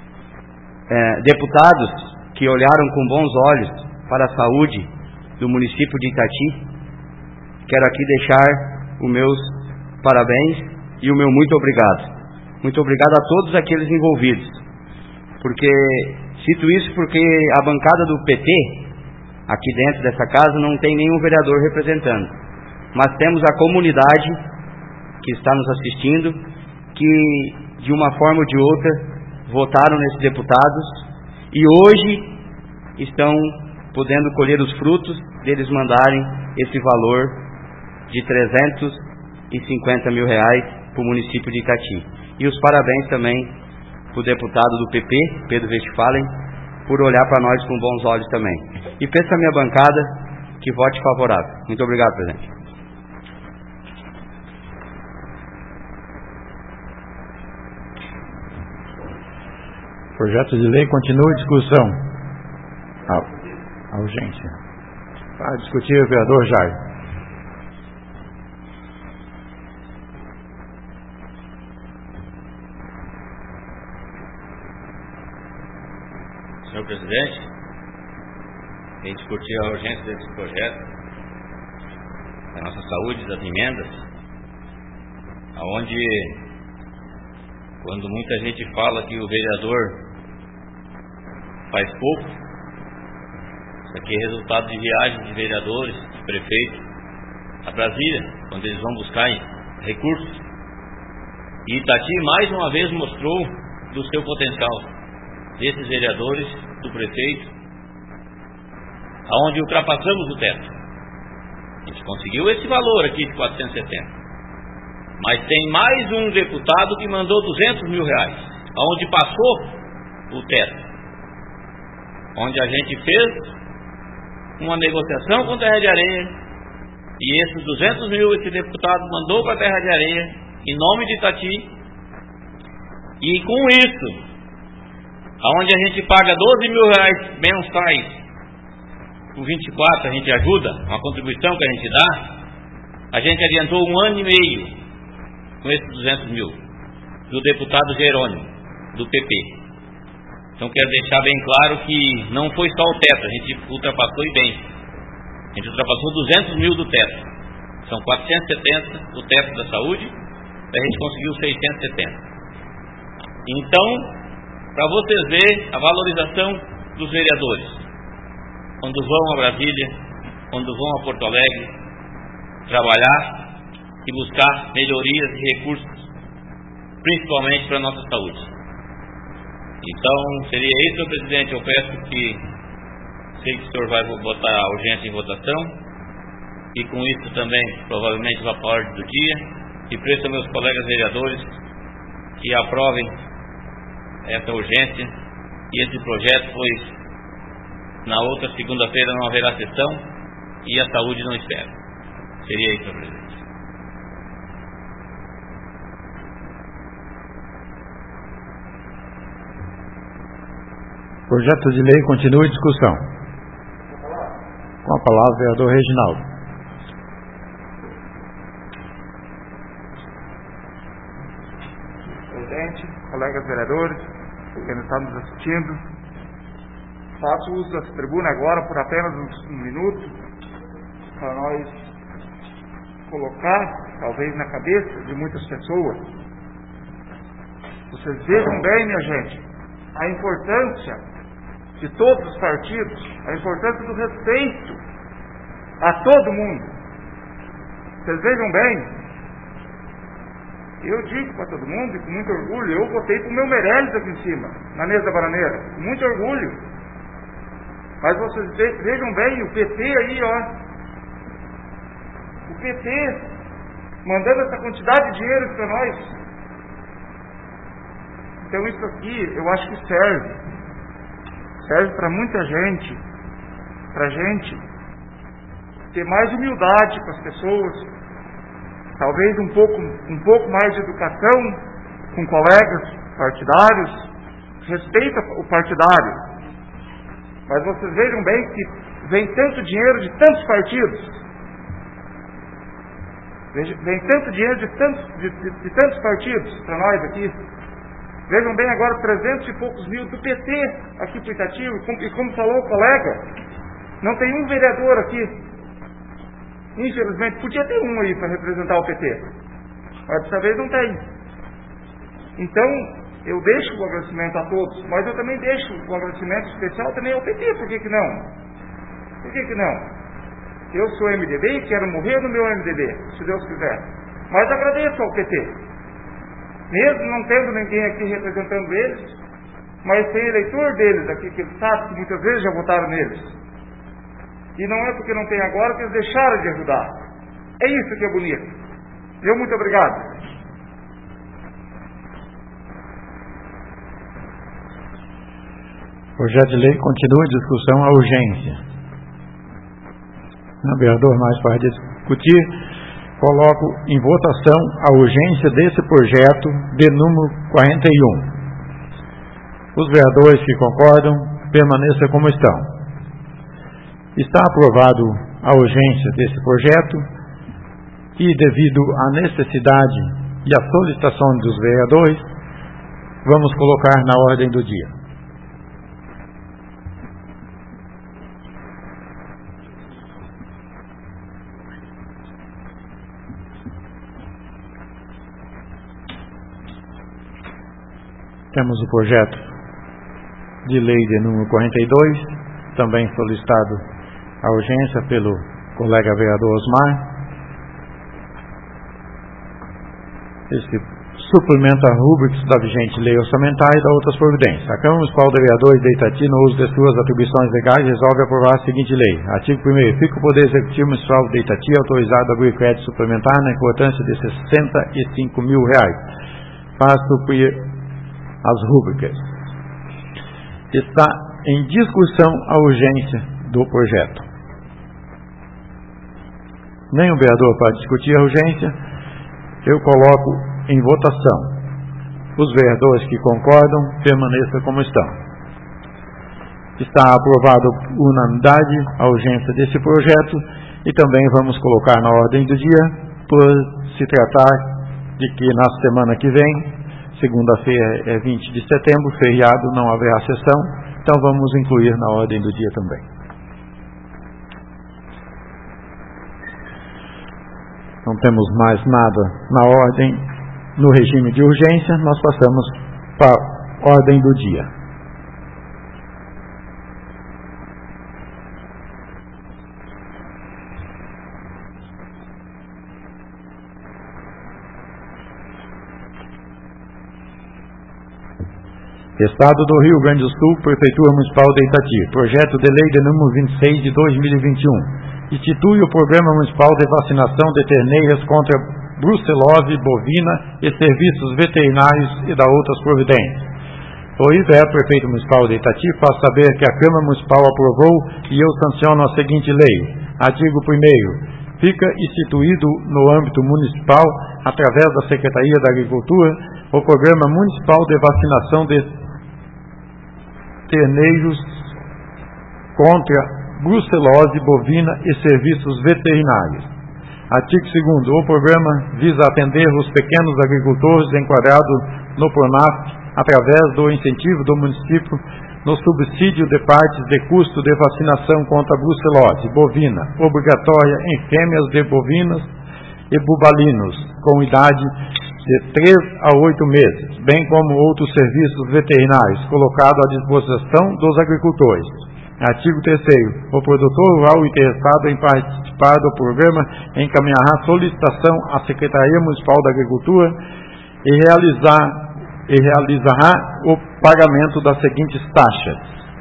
deputados que olharam com bons olhos para a saúde do município de Itati, quero aqui deixar os meus parabéns e o meu muito obrigado. Muito obrigado a todos aqueles envolvidos, porque cito isso porque a bancada do PT, aqui dentro dessa casa, não tem nenhum vereador representando, mas temos a comunidade que está nos assistindo, que de uma forma ou de outra votaram nesses deputados e hoje estão podendo colher os frutos deles mandarem esse valor de 350 mil reais para o município de Itati. E os parabéns também para o deputado do PP, Pedro Westphalen, por olhar para nós com bons olhos também. E peço à minha bancada que vote favorável. Muito obrigado, presidente. O projeto de lei continua em discussão. A urgência. Para discutir, o vereador Jair. Senhor presidente, em discutir a urgência desse projeto, da nossa saúde, das emendas, aonde, quando muita gente fala que o vereador faz pouco, isso aqui é resultado de viagens de vereadores, de prefeitos a Brasília, quando eles vão buscar recursos. E Itati mais uma vez mostrou do seu potencial, desses vereadores, do prefeito, aonde ultrapassamos o teto. A gente conseguiu esse valor aqui de 470, mas tem mais um deputado que mandou 200 mil reais, aonde passou o teto, onde a gente fez uma negociação com Terra de Areia, e esses 200 mil esse deputado mandou para Terra de Areia em nome de Itati, e com isso, aonde a gente paga 12 mil reais mensais, por 24 a gente ajuda, uma contribuição que a gente dá, a gente adiantou 1 ano e meio com esses 200 mil, do deputado Jerônimo, do PP. Então quero deixar bem claro que não foi só o teto, a gente ultrapassou e bem. A gente ultrapassou 200 mil do teto. São 470 o teto da saúde, a gente conseguiu 670. Então, para vocês verem a valorização dos vereadores, quando vão a Brasília, quando vão a Porto Alegre, trabalhar e buscar melhorias de recursos, principalmente para a nossa saúde. Então, seria isso, senhor presidente. Eu peço que, sei que o senhor vai botar a urgência em votação, e com isso também, provavelmente, vai para a ordem do dia, e peço aos meus colegas vereadores que aprovem essa urgência e esse projeto, pois na outra segunda-feira não haverá sessão e a saúde não espera. Seria isso, senhor presidente. Projeto de lei continua em discussão. Com a palavra, o vereador Reginaldo. Presidente, colegas vereadores, quem está nos assistindo, faço uso dessa tribuna agora por apenas um minuto para nós colocar, talvez na cabeça de muitas pessoas. Vocês vejam bem, minha gente, a importância de todos os partidos, a importância do respeito a todo mundo. Vocês vejam bem, eu digo para todo mundo, e com muito orgulho, eu votei para o meu Meirelles aqui em cima, na mesa da bananeira, com muito orgulho. Mas vocês vejam bem, o PT aí, ó, o PT mandando essa quantidade de dinheiro para nós. Então isso aqui, eu acho que serve para muita gente, para a gente ter mais humildade com as pessoas, talvez um pouco mais de educação com colegas partidários, respeita o partidário. Mas vocês vejam bem que vem tanto dinheiro de tantos partidos, vem tanto dinheiro de tantos partidos para nós aqui. Vejam bem agora 300 e poucos mil do PT aqui para Itatiba, e como falou o colega, não tem um vereador aqui. Infelizmente, podia ter um aí para representar o PT, mas dessa vez não tem. Então, eu deixo o agradecimento a todos, mas eu também deixo o agradecimento especial também ao PT, por que que não? Por que que não? Eu sou MDB e quero morrer no meu MDB, se Deus quiser. Mas agradeço ao PT. Mesmo não tendo ninguém aqui representando eles, mas tem eleitor deles aqui, que eles sabem que muitas vezes já votaram neles. E não é porque não tem agora que eles deixaram de ajudar. É isso que é bonito. Eu muito obrigado. Projeto de lei continua em discussão a urgência. Não, vereador, mais para discutir, coloco em votação a urgência desse projeto de número 41. Os vereadores que concordam, permaneçam como estão. Está aprovado a urgência desse projeto e, devido à necessidade e à solicitação dos vereadores, vamos colocar na ordem do dia. Temos o projeto de lei de número 42, também solicitado a urgência pelo colega vereador Osmar. Esse suplementa a rubrics da vigente lei orçamentária e da outras providências. A Câmara Municipal de Vereadores de Itati, no uso de suas atribuições legais, resolve aprovar a seguinte lei. Artigo 1º. Fica o Poder Executivo Municipal de Itati autorizado a abrir crédito suplementar na importância de R$65 mil para suprir as rúbricas. Está em discussão a urgência do projeto. Nenhum vereador para discutir a urgência. Eu coloco em votação. Os vereadores que concordam, permaneçam como estão. Está aprovado por unanimidade a urgência desse projeto e também vamos colocar na ordem do dia, por se tratar de que na semana que vem, segunda-feira é 20 de setembro, feriado, não haverá sessão, então vamos incluir na ordem do dia também. Não temos mais nada na ordem, no regime de urgência, nós passamos para a ordem do dia. Estado do Rio Grande do Sul, Prefeitura Municipal de Itati, projeto de lei de número 26 de 2021, institui o Programa Municipal de Vacinação de Terneiras contra brucelose bovina e serviços veterinários e da outras providências. Floriver, prefeito municipal de Itati, faz saber que a Câmara Municipal aprovou e eu sanciono a seguinte lei. Artigo 1º. Fica instituído no âmbito municipal, através da Secretaria da Agricultura, o Programa Municipal de Vacinação de terneiros contra brucelose bovina e serviços veterinários. Artigo 2º. O programa visa atender os pequenos agricultores enquadrados no PRONAF através do incentivo do município no subsídio de partes de custo de vacinação contra a brucelose bovina obrigatória em fêmeas de bovinas e bubalinos com idade de 3 a 8 meses, bem como outros serviços veterinários colocados à disposição dos agricultores. Artigo 3º. O produtor rural interessado em participar do programa encaminhará solicitação à Secretaria Municipal da Agricultura e realizará o pagamento das seguintes taxas.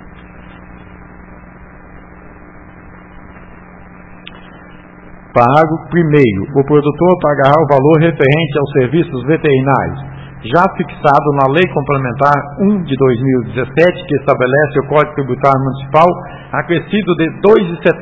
Parágrafo 1º. O produtor pagará o valor referente aos serviços veterinários, já fixado na Lei Complementar 1 de 2017, que estabelece o Código Tributário Municipal, acrescido de R$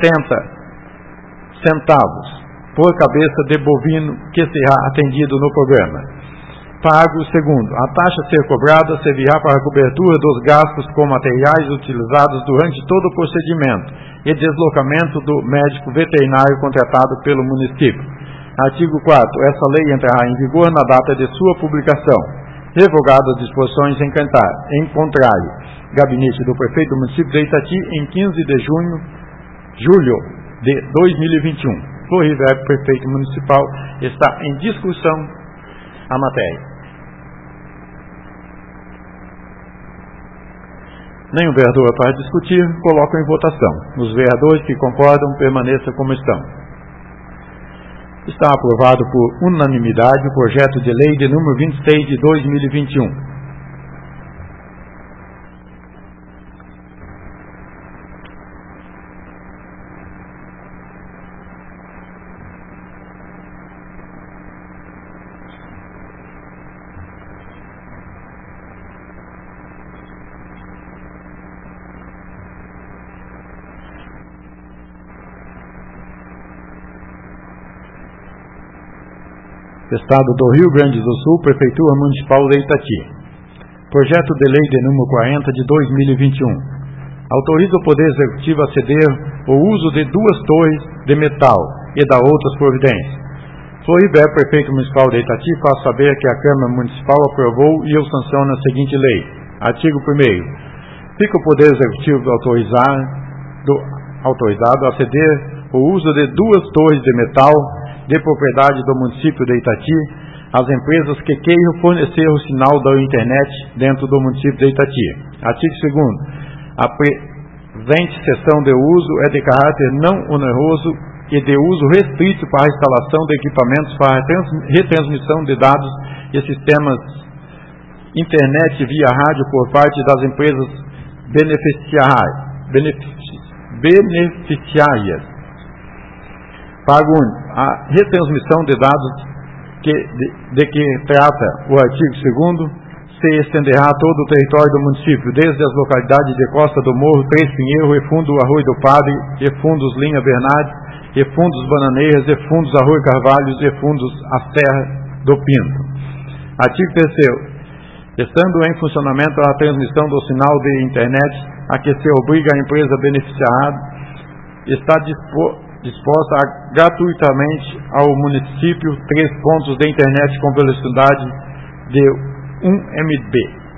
2,70 por cabeça de bovino que será atendido no programa. Parágrafo 2º. A taxa a ser cobrada servirá para a cobertura dos gastos com materiais utilizados durante todo o procedimento e deslocamento do médico veterinário contratado pelo município. Artigo 4º. Essa lei entrará em vigor na data de sua publicação. Revogadas as disposições em contrário. Gabinete do Prefeito do Município de Itati, em 15 de julho de 2021. Floriver, Prefeito Municipal, está em discussão a matéria. Nenhum vereador para discutir, coloco em votação. Os vereadores que concordam, permaneçam como estão. Está aprovado por unanimidade o projeto de lei de número 26 de 2021. Estado do Rio Grande do Sul, Prefeitura Municipal de Itati. Projeto de Lei de número 40 de 2021. Autoriza o Poder Executivo a ceder o uso de 2 torres de metal e da outras providências. Floriver, Prefeito Municipal de Itati, faz saber que a Câmara Municipal aprovou e eu sanciono a seguinte lei. Artigo 1º. Fica o Poder Executivo autorizado a ceder o uso de 2 torres de metal de propriedade do município de Itati, às empresas que queiram fornecer o sinal da internet dentro do município de Itati. Artigo 2º. A presente cessão de uso é de caráter não oneroso e de uso restrito para a instalação de equipamentos para a retransmissão de dados e sistemas internet via rádio por parte das empresas beneficiárias. Parágrafo único. A retransmissão de dados de que trata o artigo 2º se estenderá a todo o território do município, desde as localidades de Costa do Morro, Três Pinheiro, e Fundo Arroio do Padre, e Fundos Linha Bernardes, e Fundos Bananeiras, e Fundos Arroio Carvalhos, e Fundos a Serra do Pinto. Artigo 3º. Estando em funcionamento a transmissão do sinal de internet a que se obriga a empresa beneficiada, está disposta gratuitamente ao município 3 pontos de internet com velocidade de 1 MB.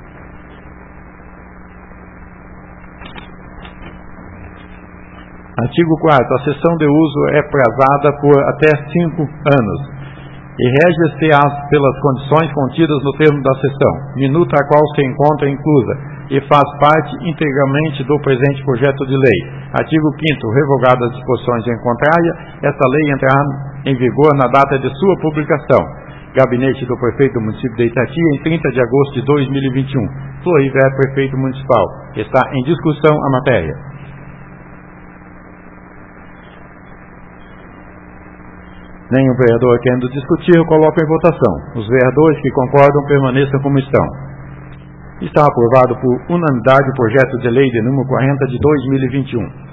Artigo 4º. A cessão de uso é prazada por até 5 anos e rege-se pelas condições contidas no termo da cessão, minuta a qual se encontra inclusa e faz parte integralmente do presente projeto de lei. Artigo 5º. Revogadas as disposições em contrária, esta lei entrará em vigor na data de sua publicação. Gabinete do Prefeito do Município de Itati, em 30 de agosto de 2021. Floriver, Prefeito Municipal. Está em discussão a matéria. Nenhum vereador querendo discutir, eu coloco em votação. Os vereadores que concordam permaneçam como estão. Está aprovado por unanimidade o projeto de lei de número 40 de 2021.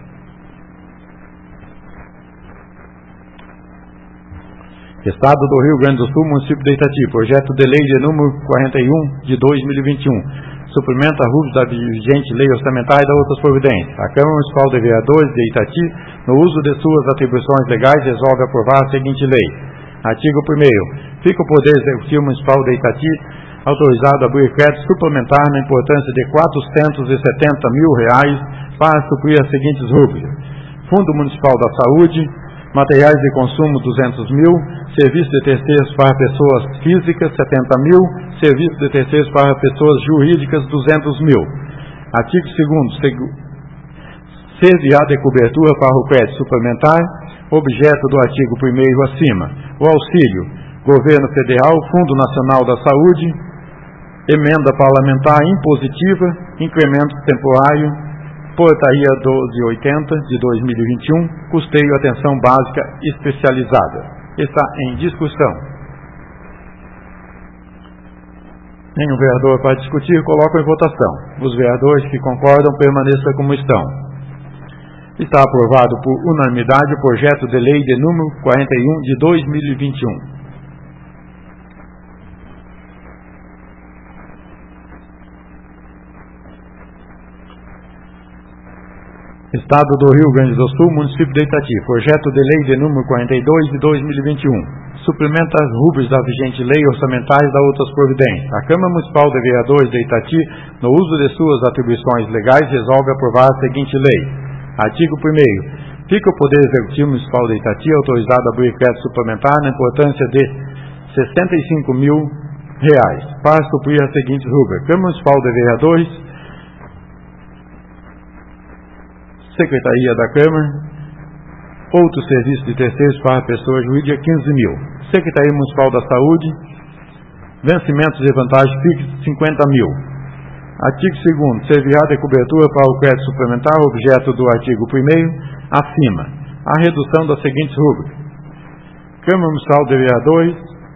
Estado do Rio Grande do Sul, município de Itati, projeto de lei de número 41 de 2021. Suplementa a rubros da vigente lei orçamentária e da outras providências. A Câmara Municipal de Vereadores de Itati, no uso de suas atribuições legais, resolve aprovar a seguinte lei. Artigo 1º. Fica o Poder Executivo Municipal de Itati autorizado a abrir crédito suplementar na importância de R$ 470.000 para suprir as seguintes rúbricas: Fundo Municipal da Saúde, materiais de consumo 200.000, serviço de terceiros para pessoas físicas 70.000, serviço de terceiros para pessoas jurídicas 200.000. Artigo 2º. Servir de cobertura para o crédito suplementar, objeto do artigo 1º acima, o auxílio, Governo Federal, Fundo Nacional da Saúde, emenda parlamentar impositiva, incremento temporário, Portaria 1280 de 2021, custeio atenção básica especializada. Está em discussão. Nenhum vereador para discutir, coloco em votação. Os vereadores que concordam permaneçam como estão. Está aprovado por unanimidade o projeto de lei de número 41 de 2021. Estado do Rio Grande do Sul, município de Itati, projeto de lei de número 42 de 2021. Suplementa as rúbricas da vigente lei orçamentária e da outras providências. A Câmara Municipal de Vereadores de Itati, no uso de suas atribuições legais, resolve aprovar a seguinte lei. Artigo 1º. Fica o Poder Executivo Municipal de Itati autorizado a abrir crédito suplementar na importância de R$ 65.000 para suprir as seguintes rúbricas: Câmara Municipal de Vereadores, Secretaria da Câmara, outros serviços de terceiros para pessoa jurídica 15.000. Secretaria Municipal da Saúde, vencimentos e vantagens fixas 50.000. Artigo 2º. Servirá de cobertura para o crédito suplementar, objeto do artigo 1º, acima, a redução das seguintes rúbricas: Câmara Municipal de Vereadores,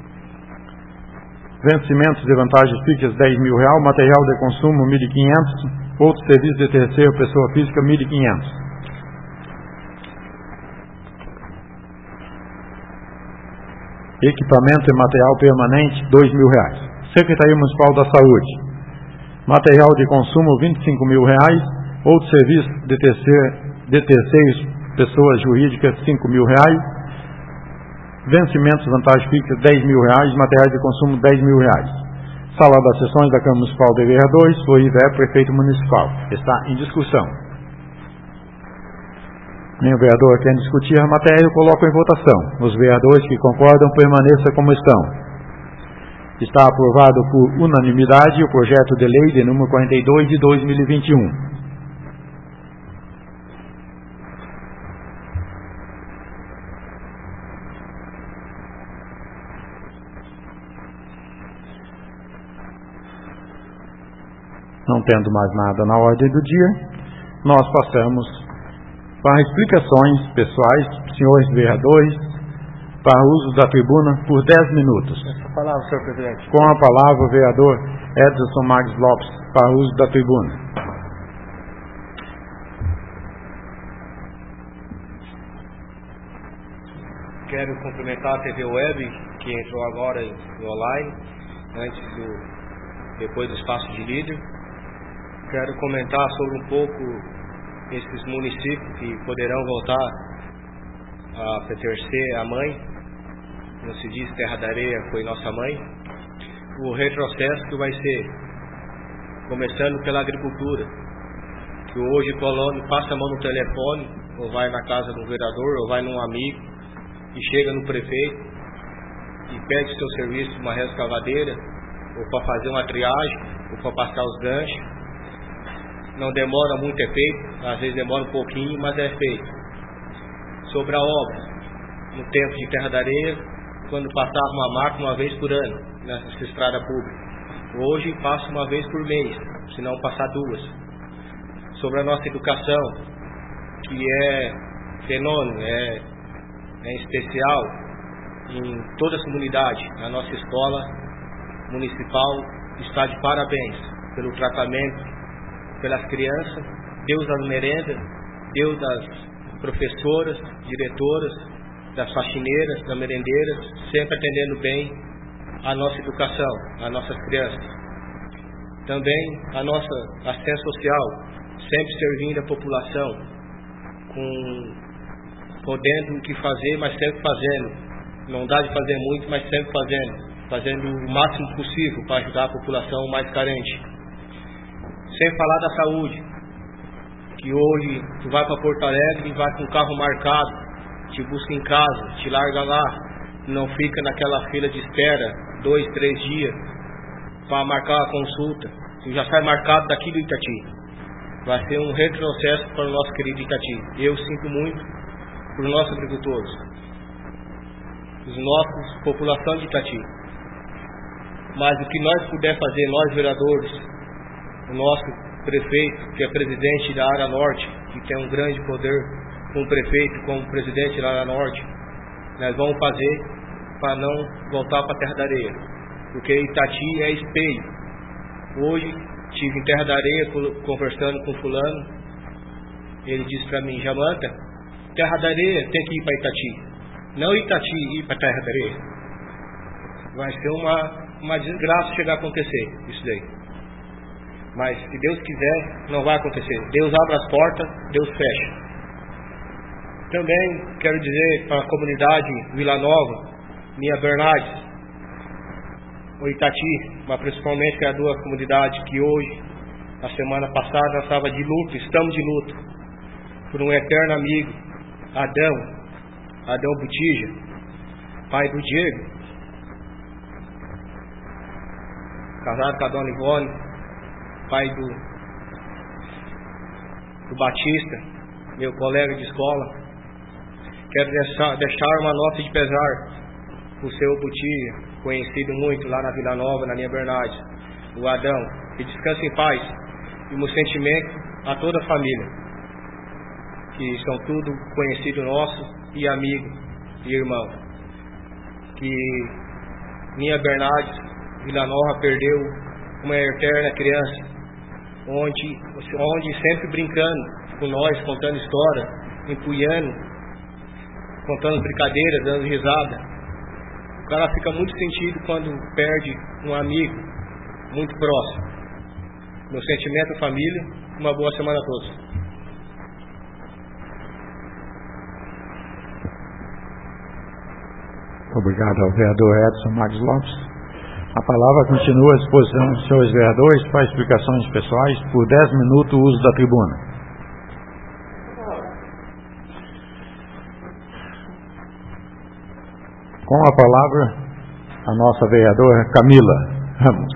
vencimentos e vantagens fixas R$ 10.000, material de consumo 1.500, outros serviços de terceiro, pessoa física 1.500. Equipamento e material permanente R$ 2.000. Secretaria Municipal da Saúde, material de consumo R$ 25.000, outros serviços de terceiros, pessoas jurídicas R$ 5.000, vencimentos, vantagens fixas R$ 10.000, materiais de consumo R$ 10.000. Sala das sessões da Câmara Municipal de Vereadores, Floriver, Prefeito Municipal. Está em discussão. Nenhum vereador quer discutir a matéria, eu coloco em votação. Os vereadores que concordam permaneçam como estão. Está aprovado por unanimidade o projeto de lei de número 42 de 2021. Não tendo mais nada na ordem do dia, nós passamos para explicações pessoais, senhores vereadores, para uso da tribuna por 10 minutos. Essa palavra, senhor presidente. Com a palavra o vereador Edson Marques Lopes, para uso da tribuna. Quero cumprimentar a TV Web, que entrou agora no online, depois do espaço de líder. Quero comentar sobre um pouco esses municípios que poderão voltar a pertencer à mãe. Não se diz Terra da Areia foi nossa mãe. O retrocesso que vai ser, começando pela agricultura, que hoje o colono passa a mão no telefone, ou vai na casa do vereador, ou vai num amigo, e chega no prefeito e pede seu serviço de uma rescavadeira, ou para fazer uma triagem, ou para passar os ganchos. Não demora muito, é feito, às vezes demora um pouquinho, mas é feito. Sobre a obra, no tempo de Terra da Areia, quando passava uma máquina uma vez por ano nessa estrada pública, hoje passa uma vez por mês, se não passar duas. Sobre a nossa educação, que é fenômeno, é especial, em toda a comunidade. A nossa escola municipal está de parabéns pelo tratamento pelas crianças, Deus das merendas, Deus das professoras, diretoras, das faxineiras, das merendeiras, sempre atendendo bem a nossa educação, as nossas crianças. Também a nossa assistência social, sempre servindo a população, podendo o que fazer, mas sempre fazendo. Não dá de fazer muito, mas sempre fazendo o máximo possível para ajudar a população mais carente. Sem falar da saúde, que hoje tu vai para Porto Alegre e vai com o carro marcado, te busca em casa, te larga lá, não fica naquela fila de espera 2, 3 dias para marcar a consulta. Tu já sai marcado daqui do Itati. Vai ser um retrocesso para o nosso querido Itati. Eu sinto muito por nossos agricultores, os nossos população de Itati. Mas o que nós puder fazer, nós vereadores, o nosso prefeito, que é presidente da área norte, que tem um grande poder, como prefeito, como presidente da área norte, nós vamos fazer para não voltar para a Terra da Areia, porque Itati é espelho. Hoje estive em Terra da Areia conversando com fulano, ele disse para mim: Jamanta, Terra da Areia tem que ir para Itati, não Itati ir para Terra da Areia. Vai ser uma desgraça chegar a acontecer isso daí. Mas se Deus quiser, não vai acontecer. Deus abre as portas, Deus fecha. Também quero dizer para a comunidade Vila Nova, Minha Bernardes, o Itati, mas principalmente que é a duas comunidades que hoje, na semana passada, nós estávamos de luto, estamos de luto, por um eterno amigo, Adão Botija, pai do Diego, casado com a dona Ivone, pai do Batista, meu colega de escola. Quero deixar uma nota de pesar para o seu Botija, conhecido muito lá na Vila Nova, na linha Bernardes, o Adão, que descanse em paz, e meu sentimento a toda a família, que são tudo conhecido nosso e amigo e irmão, que minha Bernardes, Vila Nova perdeu uma eterna criança, onde sempre brincando com nós, contando história, empunhando, contando brincadeiras, dando risada. O cara fica muito sentido quando perde um amigo muito próximo. Meu sentimento à família, uma boa semana a todos. Obrigado ao vereador Edson Marques Lopes. A palavra continua à disposição dos senhores vereadores para explicações pessoais por 10 minutos o uso da tribuna. Com a palavra, a nossa vereadora Camila Ramos.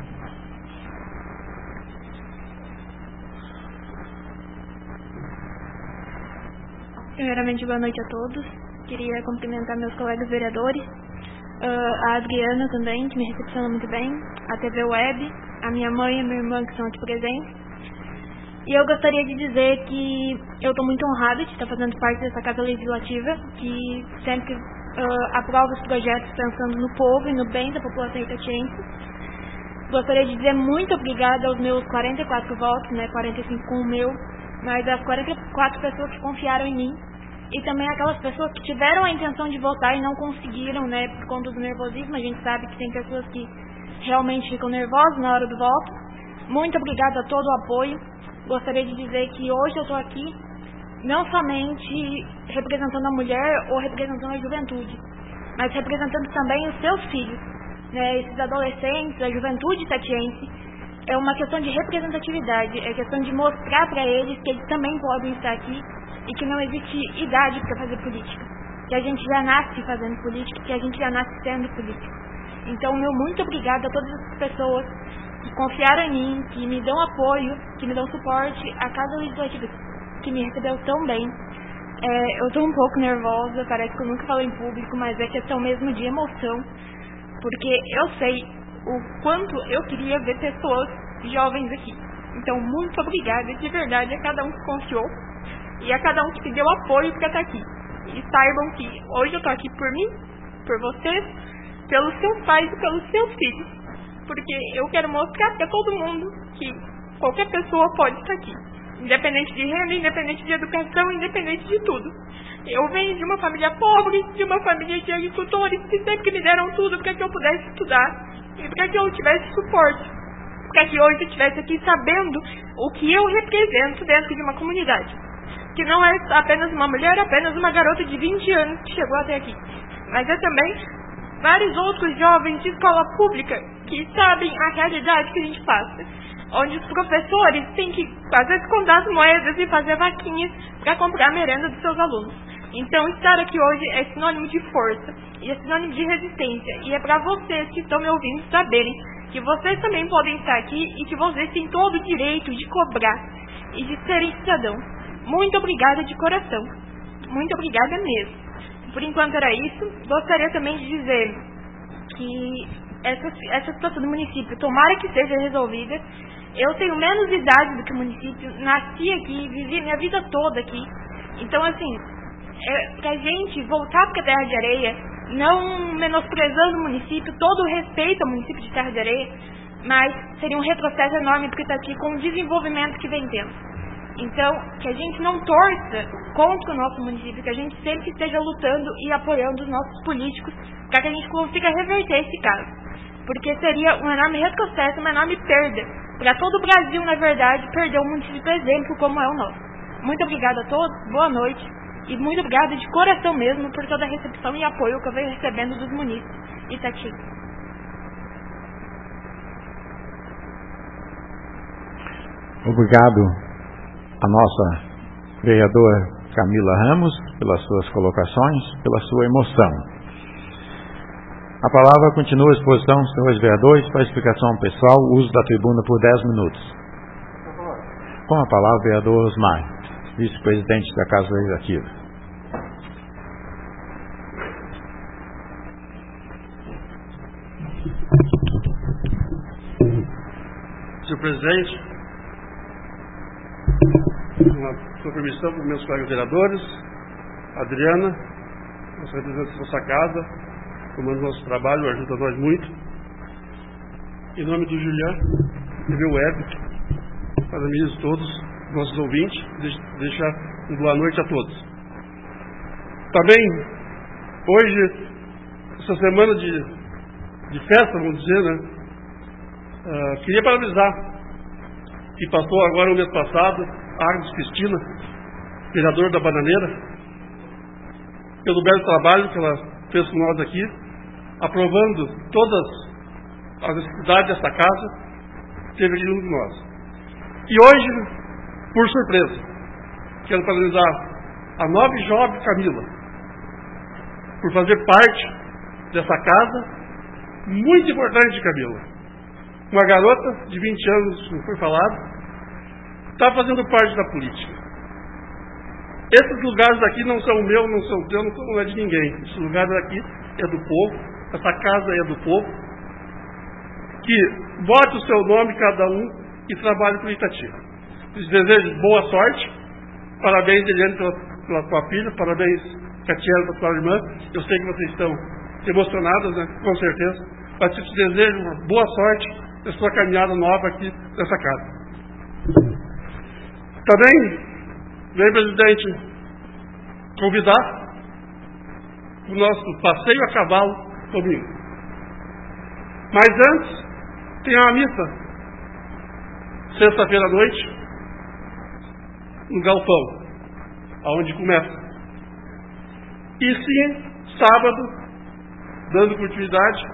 Primeiramente, boa noite a todos. Queria cumprimentar meus colegas vereadores, a Adriana também, que me recepciona muito bem, a TV Web, a minha mãe e a minha irmã, que estão aqui presentes. E eu gostaria de dizer que eu estou muito honrada de estar fazendo parte dessa Casa Legislativa, que sempre aprova os projetos pensando no povo e no bem da população itatiense. Gostaria de dizer muito obrigada aos meus 44 votos, 45 com o meu, mas às 44 pessoas que confiaram em mim, e também aquelas pessoas que tiveram a intenção de votar e não conseguiram, por conta do nervosismo. A gente sabe que tem pessoas que realmente ficam nervosas na hora do voto. Muito obrigada a todo o apoio. Gostaria de dizer que hoje eu estou aqui não somente representando a mulher ou representando a juventude, mas representando também os seus filhos, esses adolescentes, a juventude itatiense. É uma questão de representatividade, é questão de mostrar para eles que eles também podem estar aqui e que não existe idade para fazer política, que a gente já nasce fazendo política, que a gente já nasce sendo político. Então, meu muito obrigada a todas as pessoas que confiaram em mim, que me dão apoio, que me dão suporte, a Casa Legislativa que me recebeu tão bem. Eu estou um pouco nervosa, parece que eu nunca falei em público, mas é questão mesmo de emoção, porque eu sei o quanto eu queria ver pessoas jovens aqui. Então, muito obrigada de verdade a cada um que confiou e a cada um que me deu apoio para estar aqui. E saibam que hoje eu estou aqui por mim por vocês, pelos seus pais e pelos seus filhos. Porque eu quero mostrar para todo mundo que qualquer pessoa pode estar aqui. Independente de renda, independente de educação, independente de tudo. Eu venho de uma família pobre, de uma família de agricultores que sempre me deram tudo para que eu pudesse estudar e para que eu tivesse suporte. Para que hoje eu estivesse aqui sabendo o que eu represento dentro de uma comunidade. Que não é apenas uma mulher, apenas uma garota de 20 anos que chegou até aqui. Mas é também vários outros jovens de escola pública que sabem a realidade que a gente passa. Onde os professores têm que, às vezes, contar as moedas e fazer vaquinhas para comprar a merenda dos seus alunos. Então, estar aqui hoje é sinônimo de força e é sinônimo de resistência. E é para vocês que estão me ouvindo saberem que vocês também podem estar aqui e que vocês têm todo o direito de cobrar e de serem cidadãos. Muito obrigada de coração. Muito obrigada mesmo. Por enquanto era isso. Gostaria também de dizer que essa situação do município, tomara que seja resolvida. Eu tenho menos idade do que o município, nasci aqui, vivi minha vida toda aqui. Então, assim, pra gente voltar pra Terra de Areia, não menosprezando o município, todo o respeito ao município de Terra de Areia, mas seria um retrocesso enorme porque está aqui com o desenvolvimento que vem tendo. Então, que a gente não torça contra o nosso município, que a gente sempre esteja lutando e apoiando os nossos políticos para que a gente consiga reverter esse caso. Porque seria um enorme retrocesso, uma enorme perda para todo o Brasil, na verdade, perder um município, por exemplo, como é o nosso. Muito obrigada a todos, boa noite, e muito obrigada de coração mesmo por toda a recepção e apoio que eu venho recebendo dos munícipes Itati. Obrigado a nossa vereadora Camila Ramos pelas suas colocações, pela sua emoção. A palavra continua à exposição, senhores vereadores, para explicação pessoal, uso da tribuna por 10 minutos. Com a palavra, o vereador Osmar, vice-presidente da Casa Legislativa. Senhor presidente, com a permissão dos meus colegas vereadores, Adriana, nossa representante da nossa casa, comanda nosso trabalho, ajuda nós muito. Em nome do Julián, TV Web, parabenizo todos, nossos ouvintes, deixar uma boa noite a todos. Também, hoje, essa semana de festa, vamos dizer, né? Queria parabenizar, que passou agora no mês passado, a Agnes Cristina, vereadora da Bananeira, pelo belo trabalho que ela fez com nós aqui, aprovando todas as necessidades dessa casa, teve aqui junto de nós. E hoje, por surpresa, quero parabenizar a nova e jovem Camila, por fazer parte dessa casa, muito importante, Camila. Uma garota de 20 anos, como foi falado, está fazendo parte da política. Esses lugares aqui não são meus, não são teus, não é de ninguém. Esses lugares aqui é do povo, essa casa é do povo, que bote o seu nome cada um e trabalhe com Itati. Lhes desejo boa sorte, parabéns, Eliane, pela tua filha, parabéns, Catiela, pela tua irmã. Eu sei que vocês estão emocionadas, né? Com certeza, mas te desejo uma boa sorte na sua caminhada nova aqui nessa casa. Também, vem, presidente, convidar o nosso passeio a cavalo domingo. Mas antes, tem uma missa, sexta-feira à noite, no galpão, aonde começa. E sim, sábado, dando continuidade,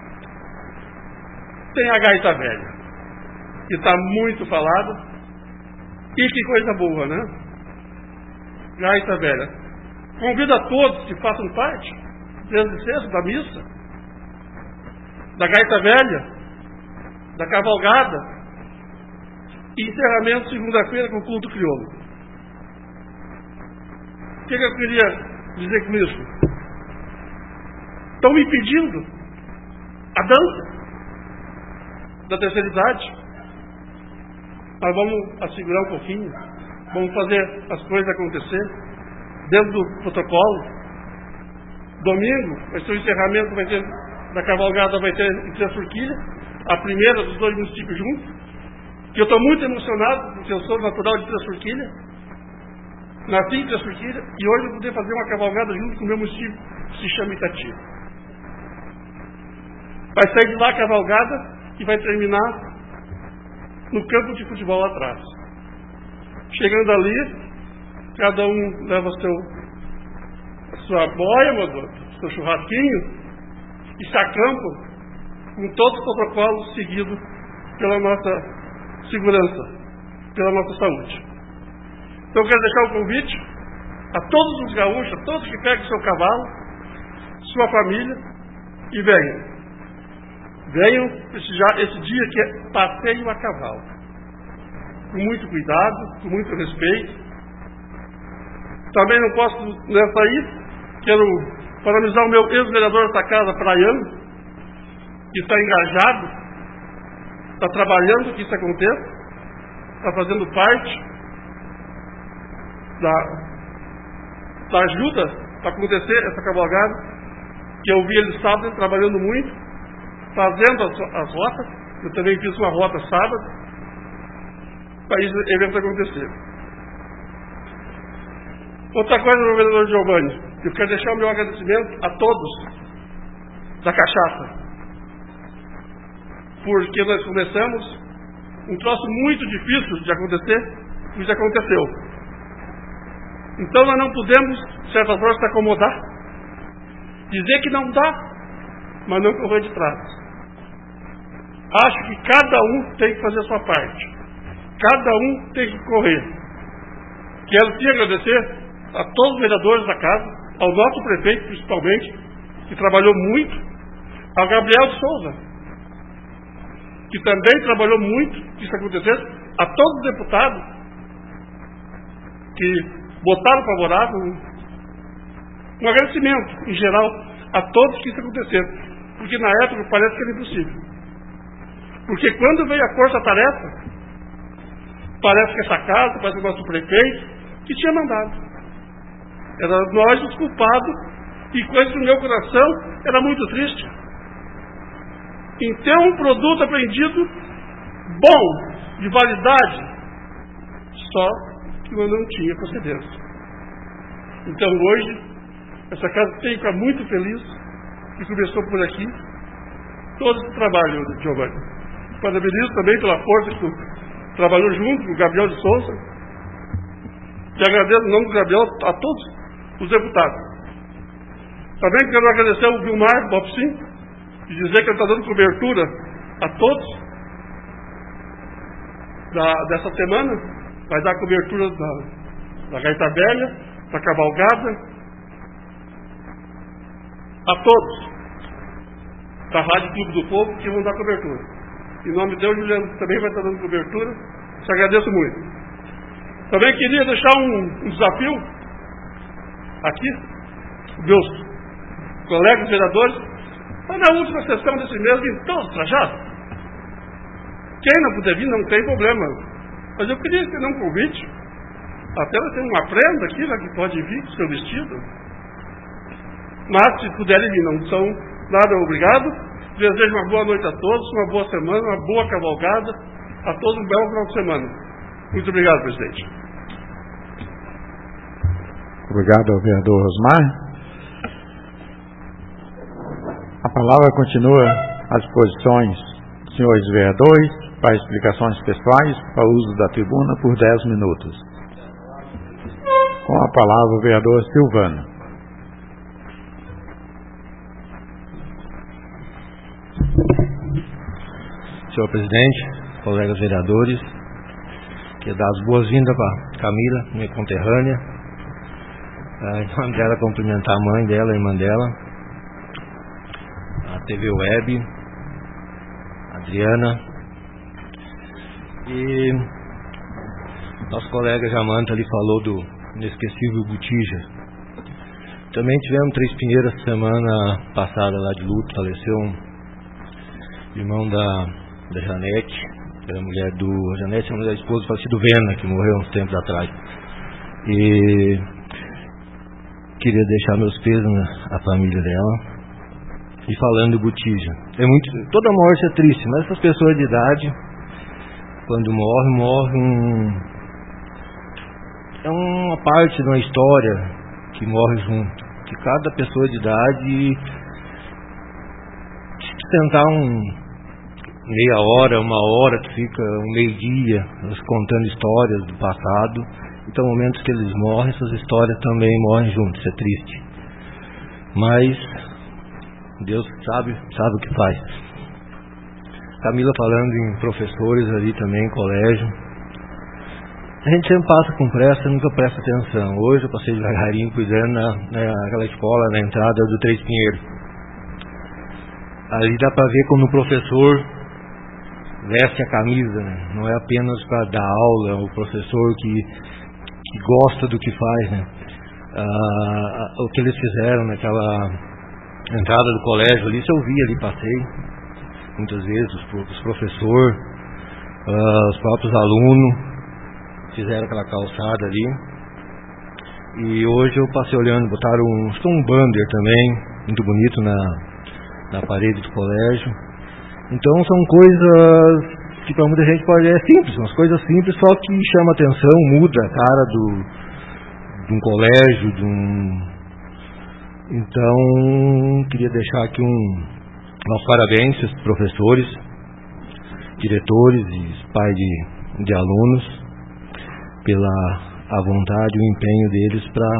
tem a gaita velha, que está muito falada, e que coisa boa, né? Gaita velha. Convido a todos que façam parte, desde cedo, da missa, da gaita velha, da cavalgada, e encerramento segunda-feira com o culto crioulo. O que eu queria dizer com isso? Estão me pedindo a dança da terceira idade. Nós vamos assegurar um pouquinho, vamos fazer as coisas acontecer dentro do protocolo. Domingo vai ser o encerramento, vai ter, da cavalgada vai ter em Três Forquilhas, a primeira dos dois municípios juntos, que eu estou muito emocionado, porque eu sou natural de Três Forquilhas, nasci em Três Forquilhas, e hoje eu vou poder fazer uma cavalgada junto com o meu município, que se chama Itati. Vai sair de lá a cavalgada e vai terminar no campo de futebol atrás. Chegando ali, cada um leva a sua boia, seu churrasquinho, e se acampa com todos os protocolos seguidos pela nossa segurança, pela nossa saúde. Então eu quero deixar o convite a todos os gaúchos, a todos que pegam seu cavalo, sua família, e venham. Venham prestigiar esse dia que é passeio a cavalo. Com muito cuidado, com muito respeito. Também não posso nessa aí, quero parabenizar o meu ex-vereador dessa casa, Praiano, que está engajado, está trabalhando que isso aconteça, está fazendo parte da ajuda para acontecer essa cavalgada, que eu vi ele sábado trabalhando muito, fazendo as rotas. Eu também fiz uma rota sábado para esse evento acontecer. Outra coisa, meu vereador Giovanni, eu quero deixar o meu agradecimento a todos da cachaça, porque nós começamos um troço muito difícil de acontecer, e isso aconteceu. Então nós não podemos, de certa forma, se acomodar, dizer que não dá, mas não correr de trás. Acho que cada um tem que fazer a sua parte. Cada um tem que correr. Quero te agradecer a todos os vereadores da casa, ao nosso prefeito principalmente, que trabalhou muito, ao Gabriel de Souza, que também trabalhou muito que isso acontecesse, a todos os deputados que votaram favorável, um agradecimento em geral a todos que isso acontecesse, porque na época parece que era impossível. Porque quando veio a força-tarefa, parece que essa casa, parece que o nosso prefeito, que tinha mandado. Era nós os culpados, e coisa que no meu coração era muito triste. Então, um produto apreendido bom, de validade, só que eu não tinha procedência. Então, hoje, essa casa tem que ficar muito feliz, que começou por aqui, todo esse trabalho, Giovanni. Parabenizo também pela força que tu trabalhou junto com o Gabriel de Souza. E agradeço em nome do Gabriel a todos os deputados. Também quero agradecer ao Vilmar Bopsim e dizer que ele está dando cobertura a todos dessa semana. Vai dar cobertura da Gaita Velha, da Cavalgada, a todos da Rádio Clube do Povo que vão dar cobertura. Em nome de Deus, Juliano também vai estar dando cobertura. Te agradeço muito. Também queria deixar um desafio aqui, meus colegas vereadores, mas na última sessão desse mês vim todos trajados. Quem não puder vir não tem problema, mas eu queria ter um convite, até vai ter uma prenda aqui, né, que pode vir com seu vestido, mas se puderem vir, não são nada obrigado. Desejo uma boa noite a todos, uma boa semana, uma boa cavalgada, a todos um belo final de semana. Muito obrigado, presidente. Obrigado ao vereador Rosmar. A palavra continua às disposições dos senhores vereadores para explicações pessoais, para o uso da tribuna por 10 minutos. Com a palavra o vereador Silvano. Senhor presidente, colegas vereadores, quero dar as boas-vindas para Camila, minha conterrânea, em nome dela cumprimentar a mãe dela, a irmã dela, a TV Web, a Adriana, e nosso colega Jamanta ali falou do inesquecível Botija. Também tivemos Três Pinheiros semana passada lá de luto, faleceu um irmão da Janete, que era a mulher do Janete, a mulher da esposa do falecido Vena, que morreu uns tempos atrás. E queria deixar meus pesos à família dela. E falando do Botija, toda morte é triste, mas essas pessoas de idade, quando morrem é uma parte de uma história que morre junto. Que cada pessoa de idade sentar meia hora, uma hora, que fica um meio-dia contando histórias do passado. Então, momentos que eles morrem, essas histórias também morrem juntos. Isso é triste, mas Deus sabe o que faz. Camila falando em professores ali também, colégio. A gente sempre passa com pressa, nunca presta atenção. Hoje eu passei devagarinho cuidando naquela escola, na entrada do Três Pinheiros. Ali dá para ver como o professor veste a camisa, né? Não é apenas para dar aula, o professor que gosta do que faz, né? O que eles fizeram naquela entrada do colégio ali, se eu vi ali, passei muitas vezes, os professores, os próprios alunos fizeram aquela calçada ali. E hoje eu passei olhando, botaram um banner também muito bonito na parede do colégio. Então são coisas que para muita gente é simples, umas coisas simples, só que chama atenção, muda a cara de um colégio, Então, queria deixar aqui nossos parabéns aos professores, diretores e pais de alunos, pela a vontade e o empenho deles para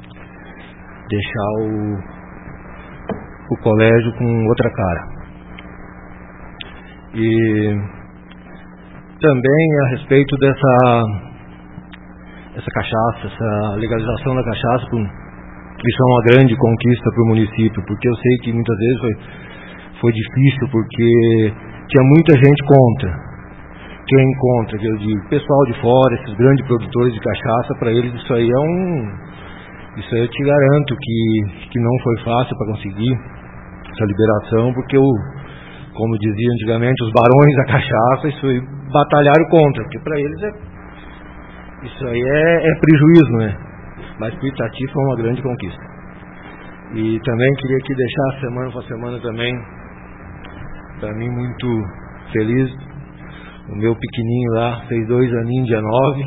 deixar o colégio com outra cara. E também a respeito dessa cachaça, essa legalização da cachaça, isso é uma grande conquista para o município, porque eu sei que muitas vezes foi difícil, porque tinha muita gente contra. Quem contra, que eu digo, pessoal de fora, esses grandes produtores de cachaça, para eles isso aí isso aí eu te garanto que não foi fácil para conseguir essa liberação, porque como dizia antigamente, os barões da cachaça, isso aí batalharam contra, porque para eles isso aí é prejuízo, né? Mas para o Itati foi uma grande conquista. E também queria aqui deixar a semana para semana também, para mim muito feliz. O meu pequenininho lá fez 2 aninhos dia 9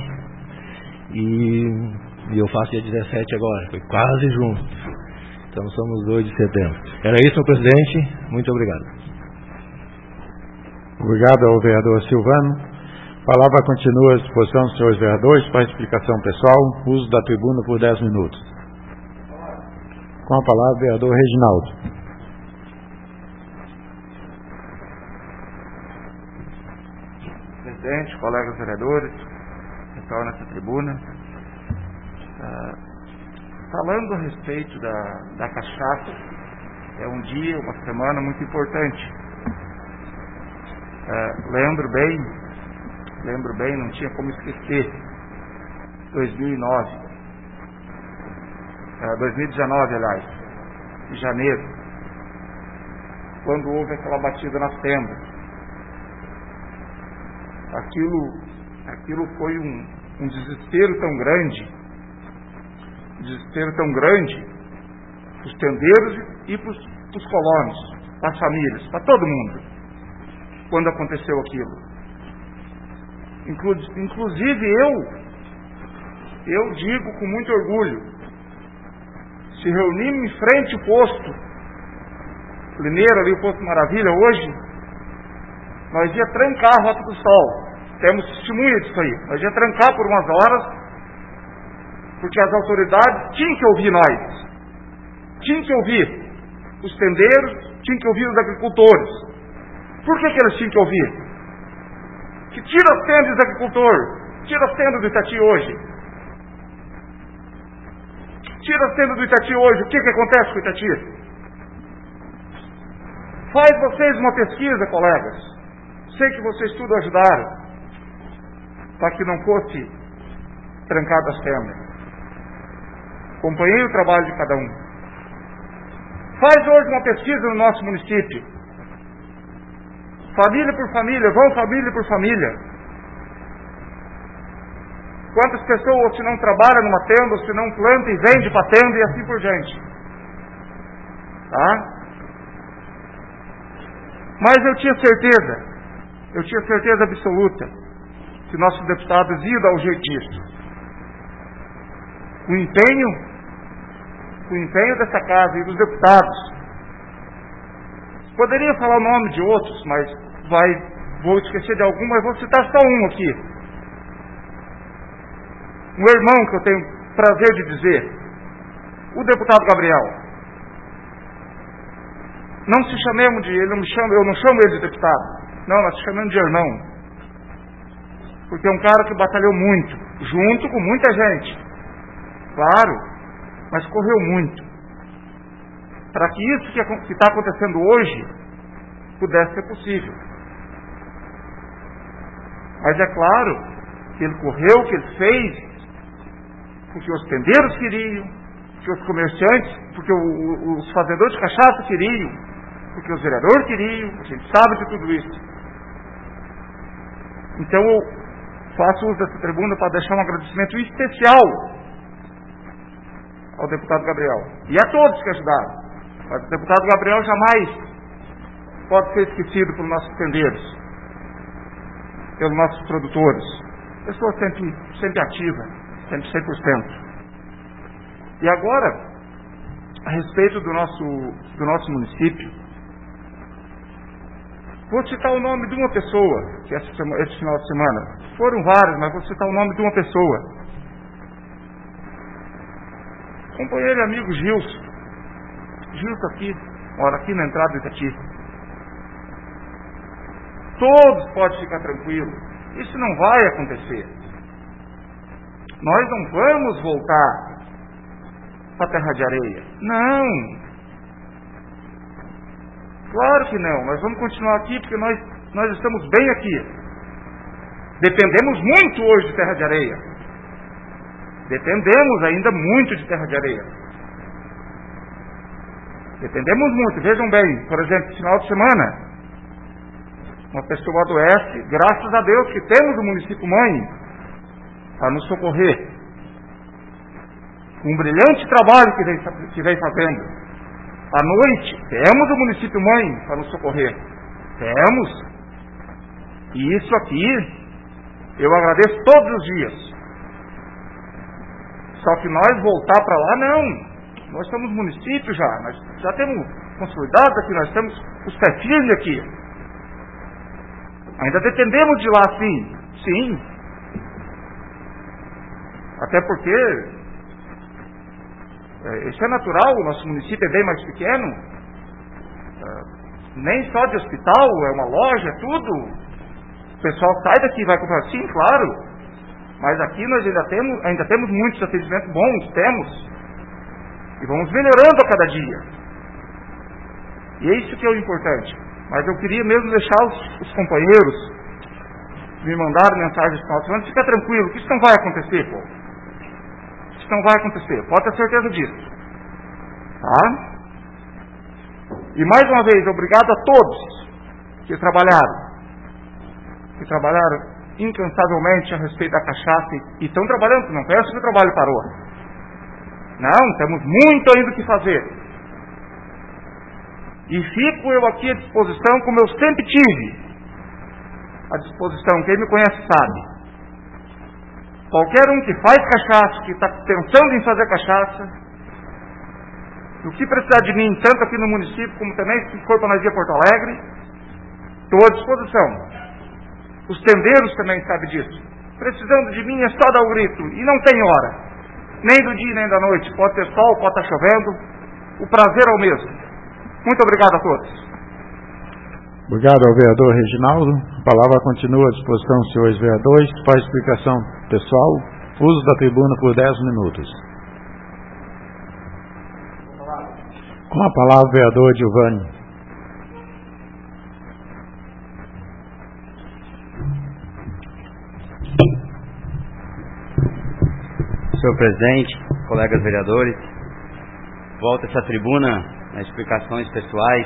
e eu faço dia 17 agora, foi quase junto. Então somos 2 de setembro. Era isso, meu presidente, muito obrigado. Obrigado ao vereador Silvano. A palavra continua à disposição dos senhores vereadores para explicação pessoal, uso da tribuna por 10 minutos. Com a palavra o vereador Reginaldo. Presidente, colegas vereadores, pessoal nessa tribuna, falando a respeito da cachaça, é um dia, uma semana muito importante. Lembro bem, não tinha como esquecer, 2019, aliás, em janeiro, quando houve aquela batida nas tendas. Aquilo foi um desespero tão grande para os tendeiros e para os colonos, para as famílias, para todo mundo, quando aconteceu aquilo. Inclusive eu digo com muito orgulho, se reunimos em frente ao posto Limeira, ali o posto Maravilha, hoje, nós ia trancar a Rota do Sol. Temos testemunha disso aí. Nós ia trancar por umas horas, porque as autoridades tinham que ouvir nós. Tinham que ouvir os tendeiros, tinham que ouvir os agricultores. Por que eles tinham que ouvir? Que tira as tendas do agricultor, tira as tendas do Itati hoje. Tira as tendas do Itati hoje, o que acontece com o Itati? Faz vocês uma pesquisa, colegas. Sei que vocês tudo ajudaram para que não fosse trancado as tendas. Acompanhei o trabalho de cada um. Faz hoje uma pesquisa no nosso município. Família por família, vão família por família. Quantas pessoas se não trabalham numa tenda, ou se não planta e vende para tenda e assim por diante. Tá? Mas eu tinha certeza absoluta que nossos deputados iam dar o jeito disso. O empenho dessa casa e dos deputados. Poderia falar o nome de outros, mas vou esquecer de algum, mas vou citar só um aqui. Um irmão que eu tenho prazer de dizer, o deputado Gabriel. Não se chamemos de ele, eu não chamo ele de deputado. Não, nós chamamos de irmão. Porque é um cara que batalhou muito, junto com muita gente. Claro, mas correu muito. Para que isso que está acontecendo hoje pudesse ser possível. Mas é claro que ele correu, que ele fez, porque os tendeiros queriam, porque os comerciantes, porque os fazedores de cachaça queriam, porque os vereadores queriam, a gente sabe de tudo isso. Então eu faço uso dessa tribuna para deixar um agradecimento especial ao deputado Gabriel e a todos que ajudaram. Mas o deputado Gabriel jamais pode ser esquecido pelos nossos tendeiros, pelos nossos produtores. Pessoa sempre ativa, sempre 100%. E agora, a respeito do nosso município, vou citar o nome de uma pessoa, que esse final de semana, foram vários, mas vou citar o nome de uma pessoa. Companheiro e amigo Gilson. Gilson aqui, mora aqui na entrada do Itati. Todos podem ficar tranquilos. Isso não vai acontecer. Nós não vamos voltar para a terra de areia. Não. Claro que não. Nós vamos continuar aqui porque nós estamos bem aqui. Dependemos muito hoje de terra de areia. Dependemos ainda muito de terra de areia. Dependemos muito. Vejam bem, por exemplo, final de semana, uma pessoa adoece, graças a Deus que temos o município mãe para nos socorrer. Um brilhante trabalho que vem fazendo. À noite, temos o município mãe para nos socorrer. Temos. E isso aqui, eu agradeço todos os dias. Só que nós voltar para lá, não. Nós somos município já. Nós já temos consolidados aqui, nós temos os pés firmes aqui. Ainda dependemos de lá, sim. Sim. Até porque isso é natural, o nosso município é bem mais pequeno. Nem só de hospital, é uma loja, é tudo. O pessoal sai daqui e vai comprar. Sim, claro. Mas aqui nós ainda temos muitos atendimentos bons, temos. E vamos melhorando a cada dia. E é isso que é o importante. Mas eu queria mesmo deixar os companheiros que me mandaram mensagens no final de semana, fica tranquilo, que isso não vai acontecer, pô. Isso não vai acontecer, pode ter certeza disso. Tá? E mais uma vez, obrigado a todos que trabalharam incansavelmente a respeito da cachaça e estão trabalhando, não penso que o trabalho parou. Não, temos muito ainda o que fazer. E fico eu aqui à disposição, como eu sempre tive à disposição. Quem me conhece sabe. Qualquer um que faz cachaça, que está pensando em fazer cachaça, o que precisar de mim, tanto aqui no município, como também se for para nós ir a Porto Alegre, estou à disposição. Os tendeiros também sabem disso. Precisando de mim é só dar o grito. E não tem hora. Nem do dia, nem da noite. Pode ter sol, pode estar chovendo. O prazer é o mesmo. Muito obrigado a todos. Obrigado ao vereador Reginaldo. A palavra continua à disposição dos senhores vereadores para explicação pessoal. Uso da tribuna por 10 minutos. Com a palavra o vereador Giovanni. Senhor presidente, colegas vereadores, volto a essa tribuna nas explicações pessoais,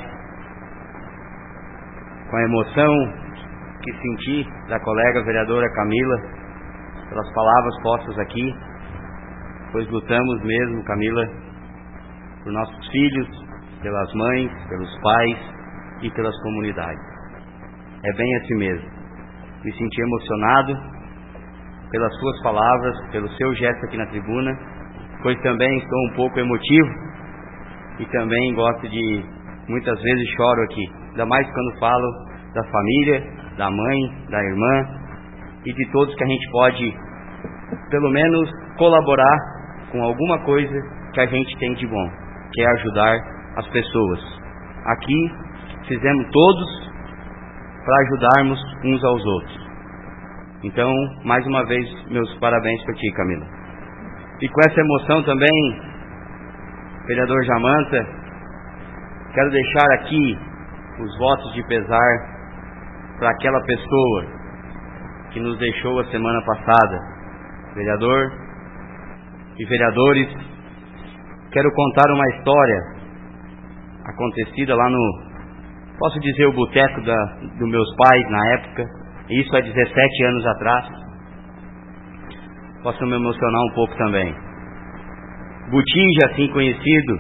com a emoção que senti da colega vereadora Camila, pelas palavras postas aqui, pois lutamos mesmo, Camila, por nossos filhos, pelas mães, pelos pais e pelas comunidades. É bem assim mesmo. Me senti emocionado pelas suas palavras, pelo seu gesto aqui na tribuna, pois também estou um pouco emotivo e também gosto de, muitas vezes choro aqui, ainda mais quando falo da família, da mãe, da irmã e de todos que a gente pode, pelo menos, colaborar com alguma coisa que a gente tem de bom, que é ajudar as pessoas. Aqui fizemos todos para ajudarmos uns aos outros. Então, mais uma vez, meus parabéns para ti, Camila. E com essa emoção também, vereador Jamanta, quero deixar aqui os votos de pesar para aquela pessoa que nos deixou a semana passada. Vereador e vereadores, quero contar uma história acontecida lá no, posso dizer, o boteco dos meus pais na época, isso há 17 anos atrás. Posso me emocionar um pouco também. Botija, assim conhecido,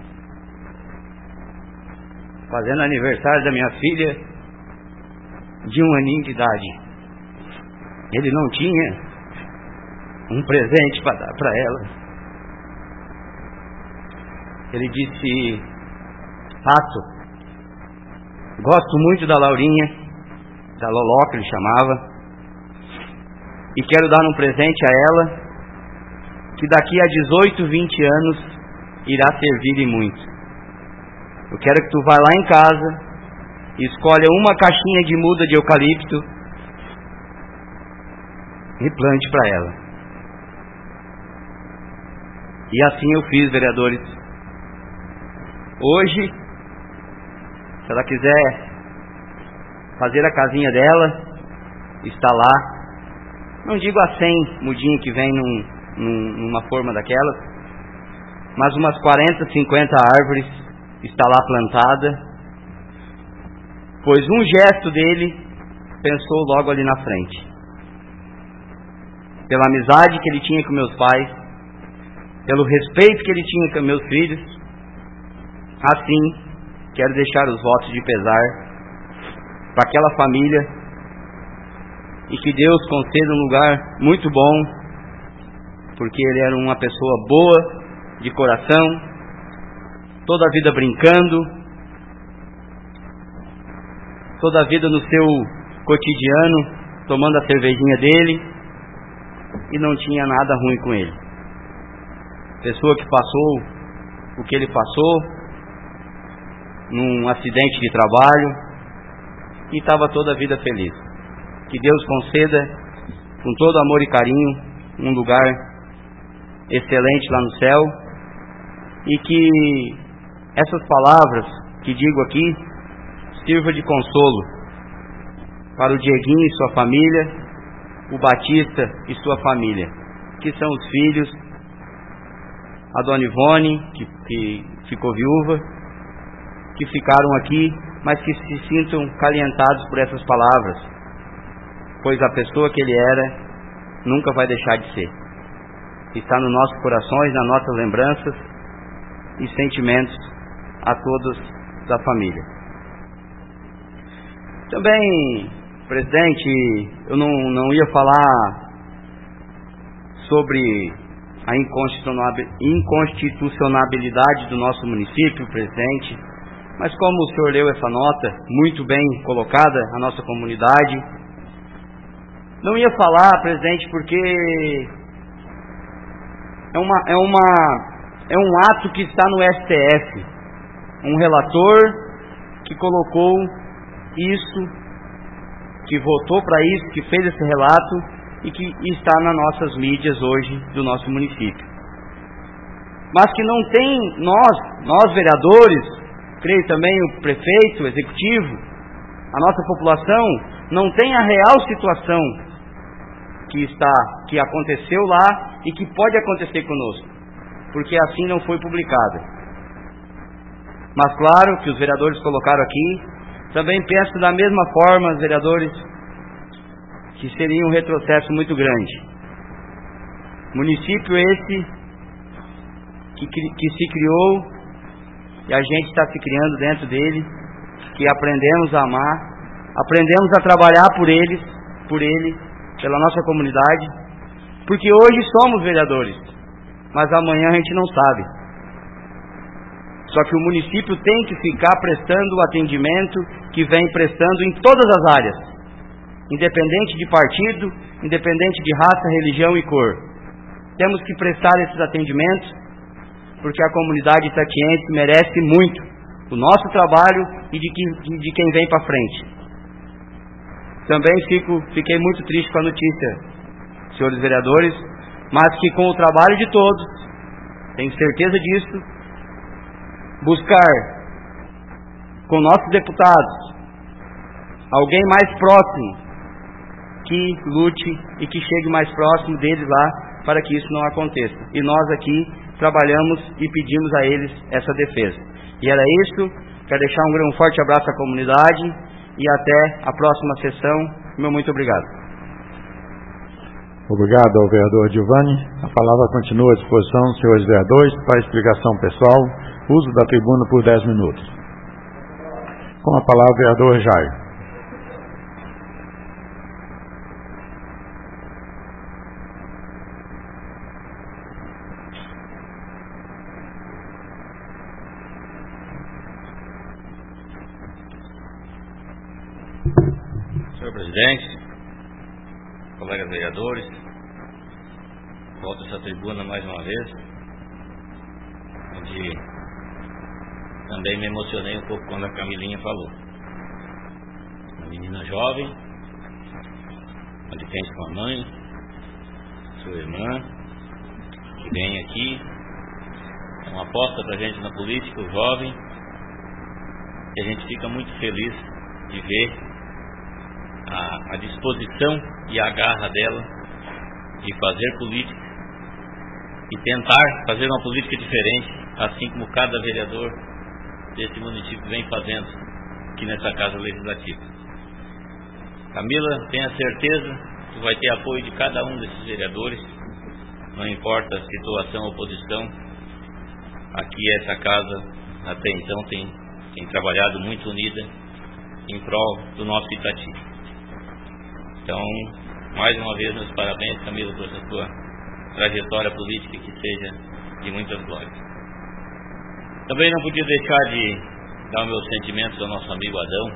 fazendo aniversário da minha filha de 1 aninho de idade. Ele não tinha um presente para dar para ela. Ele disse: Pato, gosto muito da Laurinha, da Loló que ele chamava, e quero dar um presente a ela que daqui a 18, 20 anos irá servir e muito. Eu quero que tu vá lá em casa e escolha uma caixinha de muda de eucalipto e plante para ela. E assim eu fiz, vereadores. Hoje, se ela quiser fazer a casinha dela, está lá. Não digo a 100 mudinhas que vem numa forma daquelas, mas umas 40, 50 árvores está lá plantada, pois um gesto dele pensou logo ali na frente. Pela amizade que ele tinha com meus pais, pelo respeito que ele tinha com meus filhos, assim quero deixar os votos de pesar para aquela família e que Deus conceda um lugar muito bom, porque ele era uma pessoa boa de coração, toda a vida brincando, toda a vida no seu cotidiano, tomando a cervejinha dele, e não tinha nada ruim com ele. Pessoa que passou o que ele passou num acidente de trabalho e estava toda a vida feliz. Que Deus conceda, com todo amor e carinho, um lugar excelente lá no céu, e que essas palavras que digo aqui sirva de consolo para o Dieguinho e sua família, o Batista e sua família, que são os filhos, a Dona Ivone, que ficou viúva, que ficaram aqui, mas que se sintam calentados por essas palavras, pois a pessoa que ele era nunca vai deixar de ser. Está nos nossos corações, nas nossas lembranças e sentimentos a todos da família. Também, presidente, eu não ia falar sobre a inconstitucionalidade do nosso município, presidente, mas como o senhor leu essa nota, muito bem colocada, a nossa comunidade, não ia falar, presidente, porque é um ato que está no STF, um relator que colocou isso, que votou para isso, que fez esse relato e que está nas nossas mídias hoje do nosso município. Mas que não tem, nós vereadores, creio também o prefeito, o executivo, a nossa população, não tem a real situação que aconteceu lá e que pode acontecer conosco, porque assim não foi publicada. Mas claro que os vereadores colocaram aqui, também penso da mesma forma, os vereadores, que seria um retrocesso muito grande. Município esse que se criou e a gente está se criando dentro dele, que aprendemos a amar, aprendemos a trabalhar por ele, pela nossa comunidade, porque hoje somos vereadores, mas amanhã a gente não sabe. Só que o município tem que ficar prestando o atendimento que vem prestando em todas as áreas, independente de partido, independente de raça, religião e cor. Temos que prestar esses atendimentos, porque a comunidade itatiense merece muito o nosso trabalho e de quem vem para frente. Também fiquei muito triste com a notícia, senhores vereadores, mas que com o trabalho de todos, tenho certeza disso, buscar com nossos deputados alguém mais próximo que lute e que chegue mais próximo deles lá, para que isso não aconteça. E nós aqui trabalhamos e pedimos a eles essa defesa. E era isso. Quero deixar um forte abraço à comunidade e até a próxima sessão. Meu muito obrigado. Obrigado ao vereador Giovanni. A palavra continua à disposição, senhores vereadores, para explicação pessoal. Uso da tribuna por 10 minutos. Com a palavra o vereador Jair. Senhor presidente, colegas vereadores, volto a essa tribuna mais uma vez, onde também me emocionei um pouco quando a Camilinha falou. Uma menina jovem, onde tem sua mãe, sua irmã, que vem aqui, é uma aposta pra gente na política, o jovem, e a gente fica muito feliz de ver a disposição e a garra dela de fazer política e tentar fazer uma política diferente, assim como cada vereador desse município vem fazendo aqui nessa Casa Legislativa. Camila, tenha certeza que vai ter apoio de cada um desses vereadores, não importa a situação ou oposição. Aqui essa casa até então tem trabalhado muito unida em prol do nosso Itati. Então, mais uma vez, meus parabéns, Camila, por essa sua trajetória política, que seja de muitas glórias. Também não podia deixar de dar os meus sentimentos ao nosso amigo Adão,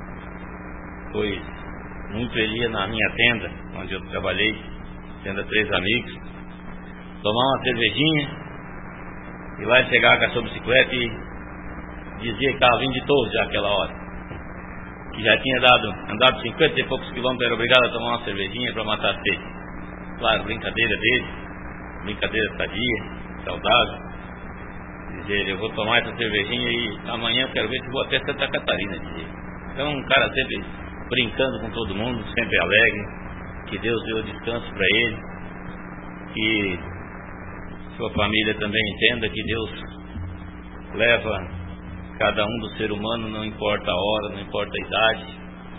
pois muito ele ia na minha tenda, onde eu trabalhei, tenda 3 amigos, tomar uma cervejinha, e lá ele chegava com a sua bicicleta e dizia que estava vindo de Torres já aquela hora, que já tinha andado 50 e poucos quilômetros, era obrigado a tomar uma cervejinha para matar a sede. Claro, brincadeira dele, brincadeira sadia, saudável. Dizer, eu vou tomar essa cervejinha e amanhã eu quero ver se vou até Santa Catarina, dizer. Então, um cara sempre brincando com todo mundo, sempre alegre, que Deus deu descanso para ele, que sua família também entenda que Deus leva cada um do ser humano, não importa a hora, não importa a idade,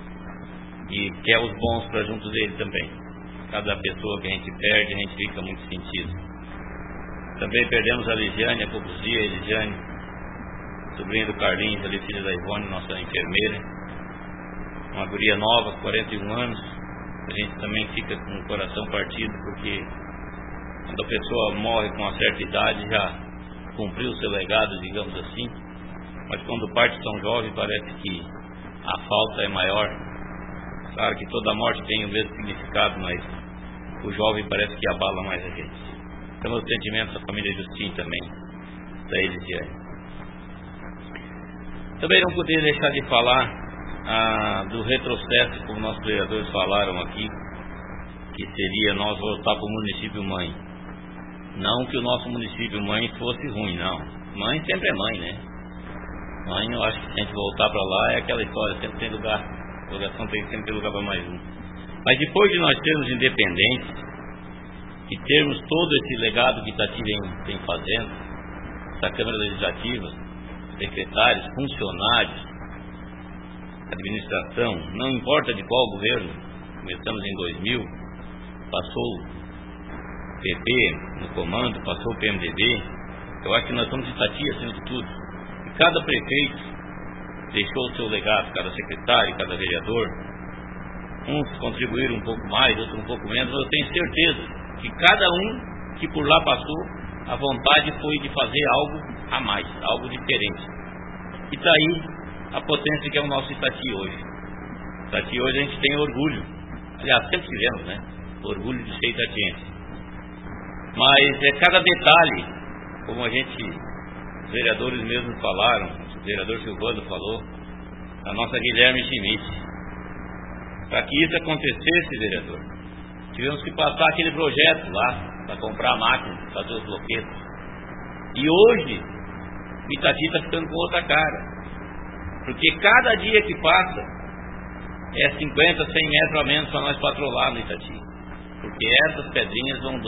e quer os bons para junto dele também. Cada pessoa que a gente perde, a gente fica muito sentido. Também perdemos a Ligiane há poucos dias. A Ligiane, sobrinha do Carlinhos, ali, filha da Ivone, nossa enfermeira, uma guria nova, 41 anos. A gente também fica com o coração partido, porque quando a pessoa morre com uma certa idade, já cumpriu o seu legado, digamos assim. Mas quando parte tão jovem, parece que a falta é maior. Claro que toda morte tem o mesmo significado, mas o jovem parece que abala mais a gente. Então, meus sentimentos à família Justin também, da Elisiane. Também não poderia deixar de falar do retrocesso, como nossos vereadores falaram aqui, que seria nós voltar para o município mãe. Não que o nosso município mãe fosse ruim, não. Mãe sempre é mãe, né? Mãe, eu acho que se a gente voltar para lá é aquela história, sempre tem lugar, a delegação tem sempre lugar para mais um. Mas depois de nós termos independentes e termos todo esse legado que Itati vem fazendo, essa Câmara Legislativa, secretários, funcionários, administração, não importa de qual governo, começamos em 2000, passou PP no comando, passou o PMDB. Eu acho que nós somos Itati acima de tudo. E cada prefeito deixou o seu legado, cada secretário, cada vereador. Uns contribuíram um pouco mais, outros um pouco menos. Eu tenho certeza que cada um que por lá passou, a vontade foi de fazer algo a mais, algo diferente. E está aí a potência que é o nosso Itati hoje. Itati hoje a gente tem orgulho. Aliás, sempre tivemos, né? Orgulho de ser itatiense. Mas é cada detalhe, como os vereadores mesmos falaram, o vereador Silvano falou, a nossa Guilherme Schmidt. Para que isso acontecesse, vereador, tivemos que passar aquele projeto lá, para comprar a máquina, fazer os bloquetos. E hoje, o Itati está ficando com outra cara. Porque cada dia que passa, é 50, 100 metros a menos para nós patrolar no Itati. Porque essas pedrinhas vão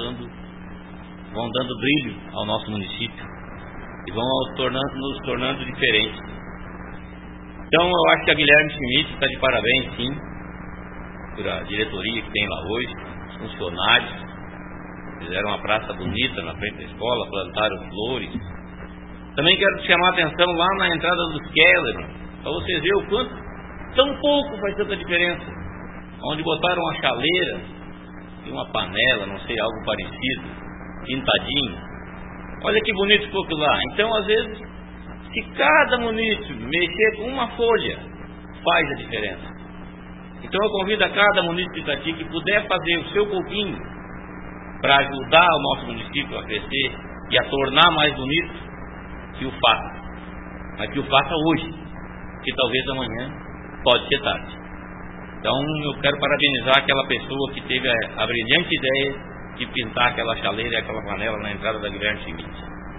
dando brilho ao nosso município e vão nos tornando diferentes. Então eu acho que a Guilherme Schmidt está de parabéns, sim, por a diretoria que tem lá hoje, os funcionários, fizeram uma praça bonita na frente da escola, plantaram flores. Também quero chamar a atenção lá na entrada dos Keller, para vocês verem o quanto, tão pouco faz tanta diferença. Onde botaram uma chaleira e uma panela, não sei, algo parecido, pintadinho. Olha que bonito ficou aquilo lá. Então, às vezes, se cada munícipe mexer com uma folha, faz a diferença. Então eu convido a cada munícipe de Itati que puder fazer o seu pouquinho para ajudar o nosso município a crescer e a tornar mais bonito, que o faça. Mas que o faça hoje, que talvez amanhã pode ser tarde. Então eu quero parabenizar aquela pessoa que teve a brilhante ideia de pintar aquela chaleira e aquela panela na entrada da Guilherme Schmidt.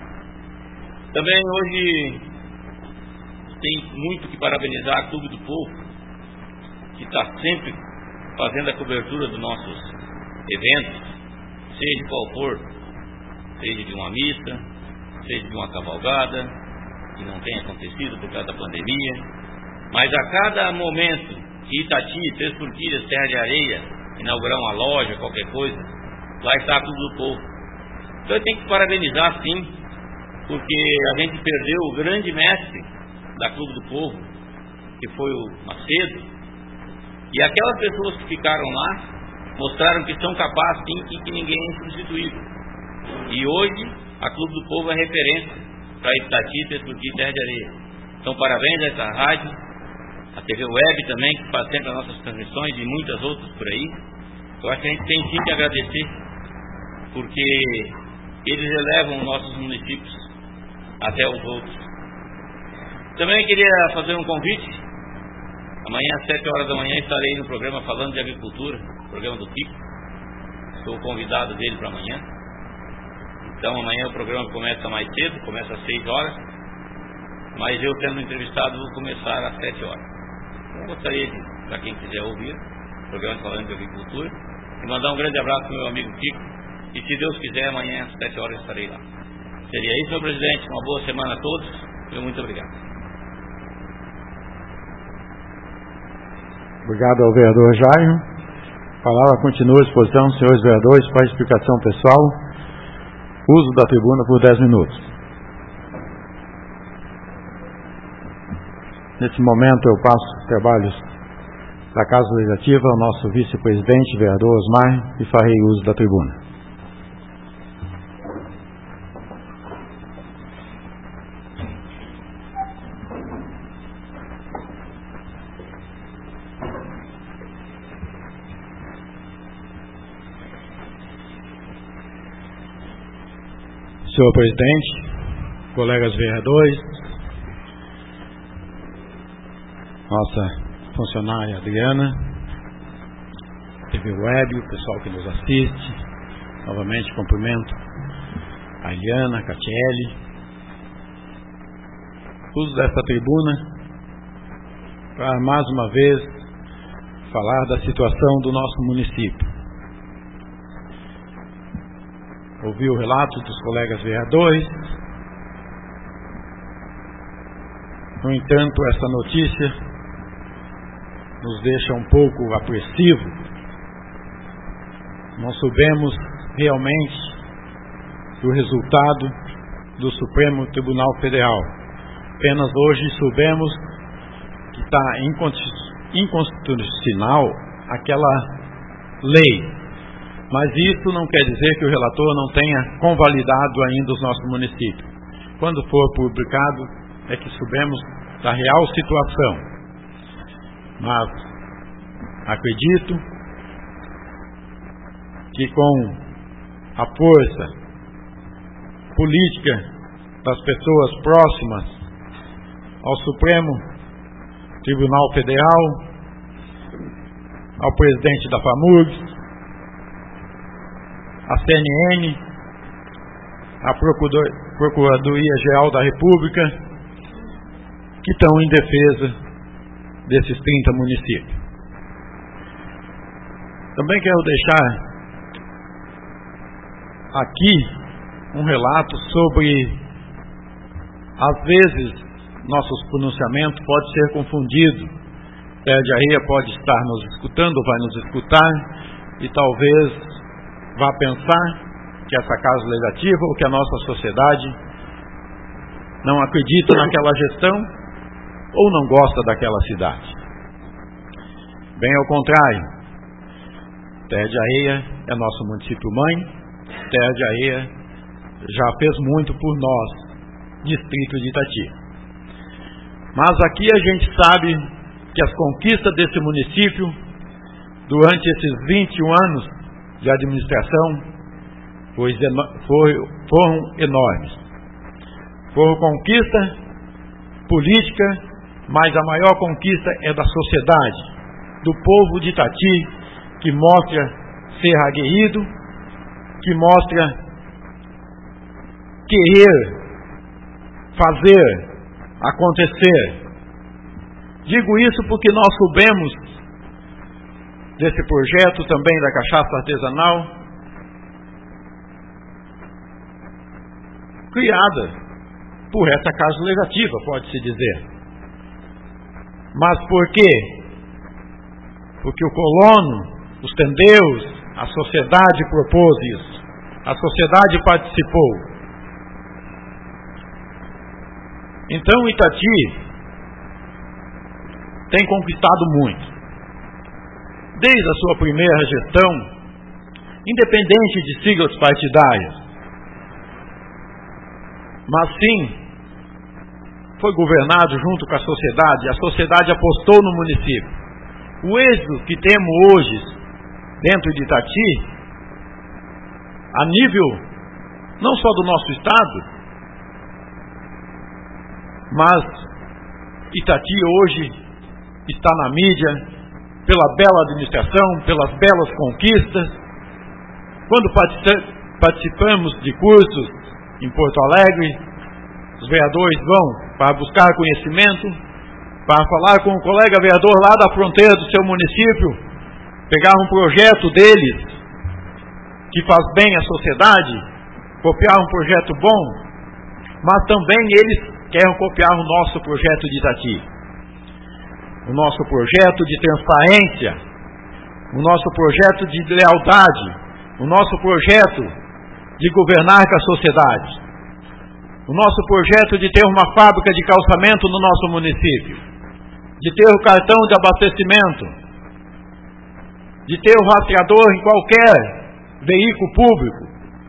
Também hoje tem muito que parabenizar a Clube do Povo, que está sempre fazendo a cobertura dos nossos eventos, seja qual for, seja de uma missa, seja de uma cavalgada, que não tem acontecido por causa da pandemia, mas a cada momento que Itati, Três Forquilhas, Terra de Areia, inaugurar uma loja, qualquer coisa, lá está a Clube do Povo. Então eu tenho que parabenizar, sim, porque a gente perdeu o grande mestre da Clube do Povo, que foi o Macedo, e aquelas pessoas que ficaram lá mostraram que são capazes, sim, e que ninguém é insubstituível. E hoje a Clube do Povo é referência para Itati, Três Forquilhas, Terra de Areia. Então parabéns a essa rádio, a TV Web também, que faz sempre as nossas transmissões, e muitas outras por aí. Eu acho que a gente tem sim que agradecer, porque eles elevam nossos municípios até os outros. Também queria fazer um convite. Amanhã às 7 horas da manhã estarei no programa falando de agricultura, programa do Kiko. Sou convidado dele para amanhã. Então amanhã o programa começa mais cedo, começa às 6 horas, mas eu sendo entrevistado vou começar às 7 horas. Então gostaria de, para quem quiser ouvir, o programa falando de agricultura, e mandar um grande abraço para o meu amigo Kiko, e se Deus quiser amanhã às 7 horas estarei lá. Seria isso, senhor presidente, uma boa semana a todos, e muito obrigado. Obrigado ao vereador Jairo. A palavra continua à disposição dos senhores vereadores para explicação pessoal. Uso da tribuna por 10 minutos. Nesse momento eu passo os trabalhos da Casa Legislativa ao nosso vice-presidente, vereador Osmar, e farei uso da tribuna. Senhor presidente, colegas vereadores, nossa funcionária Adriana, TV Web, o pessoal que nos assiste, novamente cumprimento a Eliana, a Catiele. Uso desta tribuna para mais uma vez falar da situação do nosso município. Ouvi o relato dos colegas vereadores. No entanto, essa notícia nos deixa um pouco apreensivo. Não soubemos realmente do resultado do Supremo Tribunal Federal. Apenas hoje soubemos que está inconstitucional aquela lei. Mas isso não quer dizer que o relator não tenha convalidado ainda os nossos municípios. Quando for publicado, é que soubemos da real situação. Mas acredito que com a força política das pessoas próximas ao Supremo Tribunal Federal, ao presidente da FAMURGS, a CNN, a Procuradoria-Geral da República, que estão em defesa desses 30 municípios. Também quero deixar aqui um relato sobre, às vezes, nossos pronunciamentos pode ser confundido. Terra de Areia pode estar nos escutando, vai nos escutar, e talvez vá pensar que essa Casa Legislativa ou que a nossa sociedade não acredita naquela gestão ou não gosta daquela cidade. Bem ao contrário, Terra de Areia é nosso município mãe. Terra de Areia já fez muito por nós, distrito de Itati. Mas aqui a gente sabe que as conquistas desse município durante esses 21 anos de administração foram enormes. Foram conquista política, mas a maior conquista é da sociedade, do povo de Itati, que mostra ser aguerrido, que mostra querer fazer acontecer. Digo isso porque nós soubemos desse projeto também da cachaça artesanal, criada por essa Casa Legislativa, pode-se dizer. Mas por quê? Porque o colono, os tendeus, a sociedade propôs isso. A sociedade participou. Então Itati tem conquistado muito. Desde a sua primeira gestão, independente de siglas partidárias, mas sim foi governado junto com a sociedade apostou no município. O êxito que temos hoje dentro de Itati, a nível não só do nosso estado, mas Itati hoje está na mídia pela bela administração, pelas belas conquistas. Quando participamos de cursos em Porto Alegre, os vereadores vão para buscar conhecimento, para falar com o colega vereador lá da fronteira do seu município, pegar um projeto deles que faz bem à sociedade, copiar um projeto bom, mas também eles querem copiar o nosso projeto de Itati, o nosso projeto de transparência, o nosso projeto de lealdade, o nosso projeto de governar com a sociedade, o nosso projeto de ter uma fábrica de calçamento no nosso município, de ter o cartão de abastecimento, de ter o rastreador em qualquer veículo público.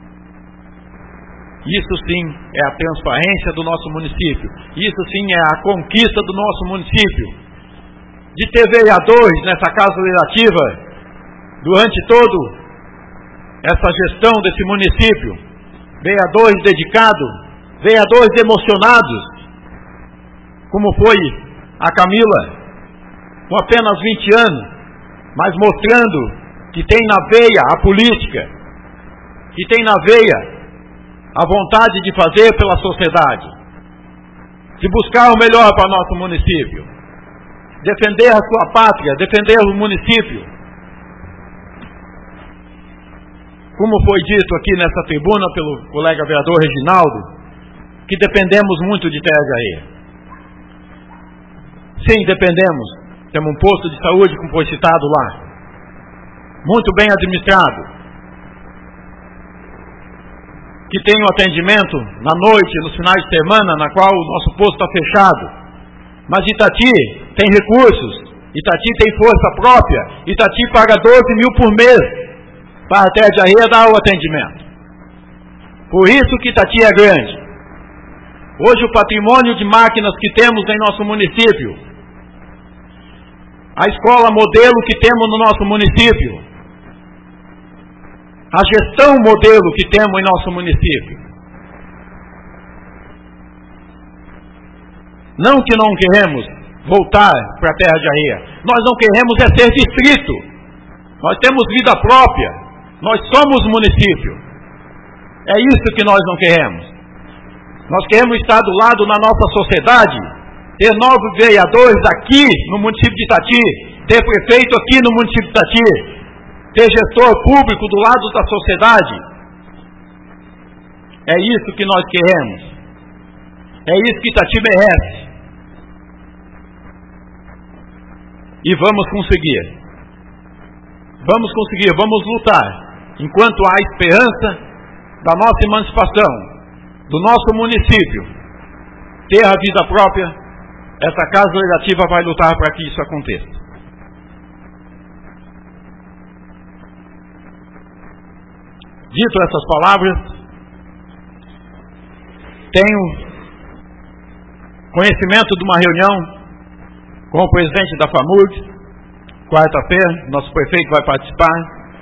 Isso sim é a transparência do nosso município. Isso sim é a conquista do nosso município. De ter vereadores nessa Casa Legislativa durante toda essa gestão desse município. Vereadores dedicados, vereadores emocionados, como foi a Camila, com apenas 20 anos, mas mostrando que tem na veia a política, que tem na veia a vontade de fazer pela sociedade, de buscar o melhor para nosso município, defender a sua pátria, defender o município. Como foi dito aqui nessa tribuna pelo colega vereador Reginaldo, que dependemos muito de Terra de Areia. Sim, dependemos. Temos um posto de saúde, como foi citado lá, muito bem administrado. que tem o atendimento na noite, nos finais de semana, na qual o nosso posto está fechado. Mas Itati tem recursos, Itati tem força própria, Itati paga 12 mil por mês para a Terra de Areia dar o atendimento. Por isso que Itati é grande. Hoje o patrimônio de máquinas que temos em nosso município, a escola modelo que temos no nosso município, a gestão modelo que temos em nosso município. Não que não queremos voltar para a Terra de Areia. Nós não queremos é ser distrito. Nós temos vida própria. Nós somos município. É isso que nós não queremos. Nós queremos estar do lado na nossa sociedade, ter novos vereadores aqui no município de Itati, ter prefeito aqui no município de Itati, ter gestor público do lado da sociedade. É isso que nós queremos. É isso que Itati merece. E vamos conseguir. Vamos conseguir, vamos lutar. Enquanto há esperança da nossa emancipação, do nosso município, ter a vida própria, essa Casa Legislativa vai lutar para que isso aconteça. Dito essas palavras, tenho conhecimento de uma reunião com o presidente da FAMURG, quarta-feira, nosso prefeito vai participar,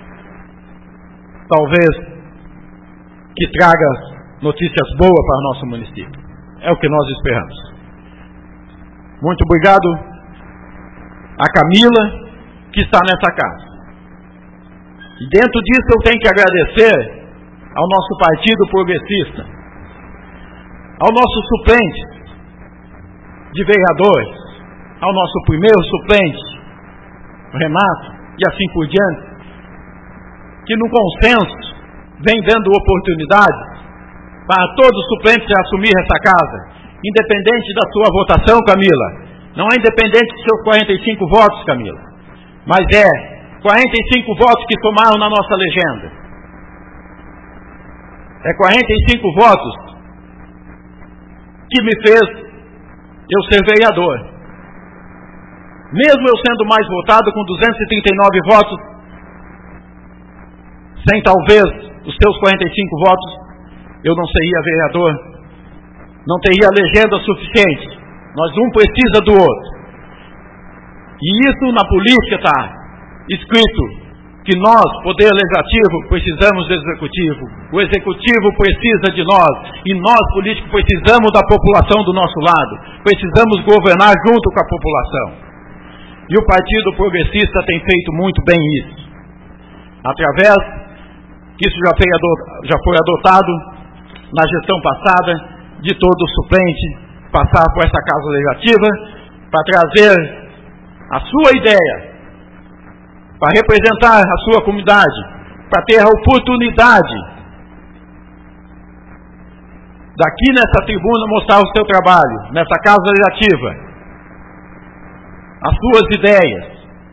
talvez que traga notícias boas para o nosso município. É o que nós esperamos. Muito obrigado a Camila, que está nessa casa. E dentro disso eu tenho que agradecer ao nosso Partido Progressista, ao nosso suplente de vereadores, ao nosso primeiro suplente, Renato, e assim por diante, que no consenso vem dando oportunidade para todos os suplentes assumir essa casa, independente da sua votação, Camila. Não é independente dos seus 45 votos, Camila, mas é 45 votos que tomaram na nossa legenda. É 45 votos que me fez eu ser vereador. Mesmo eu sendo mais votado com 239 votos, sem talvez os seus 45 votos, eu não seria vereador, não teria legenda suficiente. Nós um precisa do outro. E isso na política está escrito, que nós, Poder Legislativo, precisamos do Executivo. O Executivo precisa de nós. E nós, políticos, precisamos da população do nosso lado. Precisamos governar junto com a população. E o Partido Progressista tem feito muito bem isso. Através, que isso já foi adotado na gestão passada, de todo suplente passar por essa Casa Legislativa, para trazer a sua ideia, para representar a sua comunidade, para ter a oportunidade daqui nessa tribuna mostrar o seu trabalho, nessa Casa Legislativa, as suas ideias,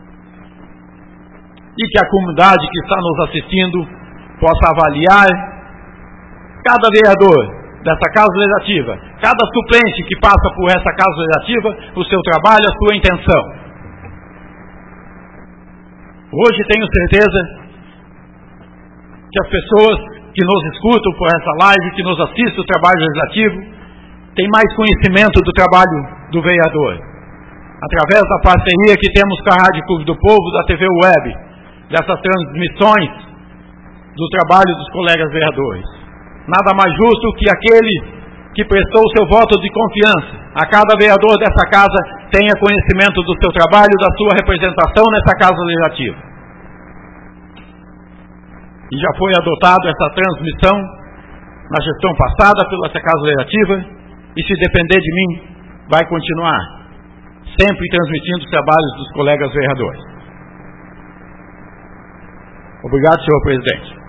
e que a comunidade que está nos assistindo possa avaliar cada vereador dessa Casa Legislativa, cada suplente que passa por essa Casa Legislativa, o seu trabalho, a sua intenção. Hoje tenho certeza que as pessoas que nos escutam por essa live, que nos assistem o trabalho legislativo, têm mais conhecimento do trabalho do vereador. Através da parceria que temos com a Rádio Clube do Povo, da TV Web, dessas transmissões do trabalho dos colegas vereadores. Nada mais justo que aquele que prestou o seu voto de confiança a cada vereador dessa casa tenha conhecimento do seu trabalho, da sua representação nessa Casa Legislativa. E já foi adotado essa transmissão na gestão passada pela Casa Legislativa, e se depender de mim, vai continuar sempre transmitindo os trabalhos dos colegas vereadores. Obrigado, senhor presidente.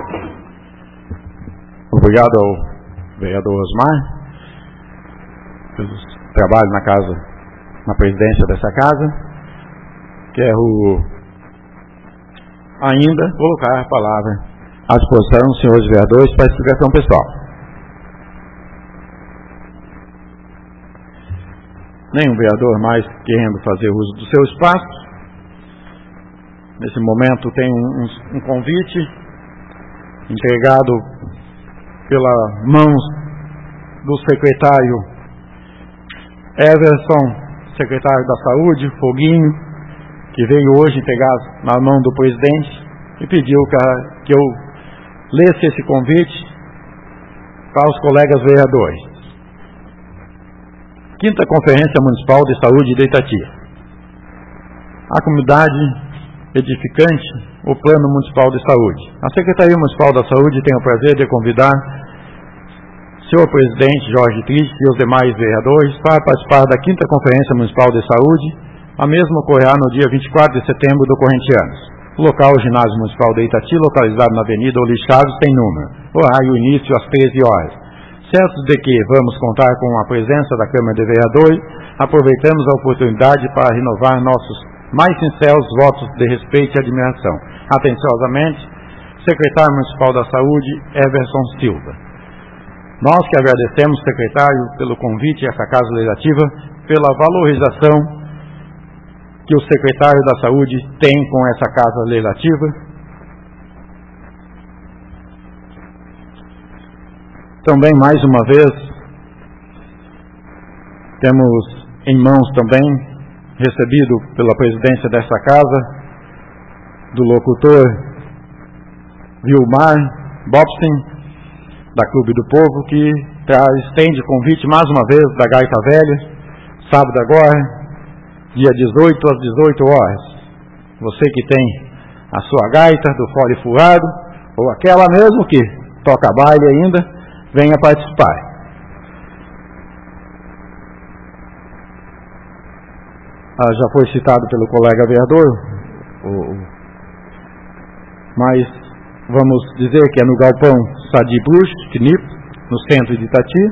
Obrigado ao vereador Osmar. pelo trabalho na presidência dessa casa. Quero ainda colocar a palavra à disposição dos senhores vereadores para a explicação pessoal. Nenhum vereador mais querendo fazer uso do seu espaço. Nesse momento tem um convite entregado pelas mãos do secretário Everson, secretário da Saúde, Foguinho, que veio hoje entregar na mão do presidente e pediu que eu lesse esse convite para os colegas vereadores. 5ª Conferência Municipal de Saúde de Itati. A comunidade edificante, o Plano Municipal de Saúde. A Secretaria Municipal da Saúde tem o prazer de convidar o senhor presidente Jorge Triste e os demais vereadores para participar da 5ª Conferência Municipal de Saúde. A mesma ocorrerá no dia 24 de setembro do corrente ano. O local, o Ginásio Municipal de Itati, localizado na Avenida Oli Chaves, tem número. Horário início às 13 horas. Certo de que vamos contar com a presença da Câmara de Vereadores, aproveitamos a oportunidade para renovar nossos mais sinceros votos de respeito e admiração. Atenciosamente, Secretário Municipal da Saúde, Everson Silva. Nós que agradecemos, secretário, pelo convite a essa Casa Legislativa, pela valorização que o secretário da Saúde tem com essa Casa Legislativa. Também, mais uma vez, temos em mãos também, recebido pela presidência desta casa, do locutor Vilmar Bobson, da Clube do Povo, que estende convite mais uma vez da Gaita Velha, sábado agora, dia 18 às 18 horas. Você que tem a sua gaita do fole furado, ou aquela mesmo que toca baile ainda, venha participar. Já foi citado pelo colega vereador, mas vamos dizer que é no Galpão Sadi Bruch, Knip, no centro de Itati.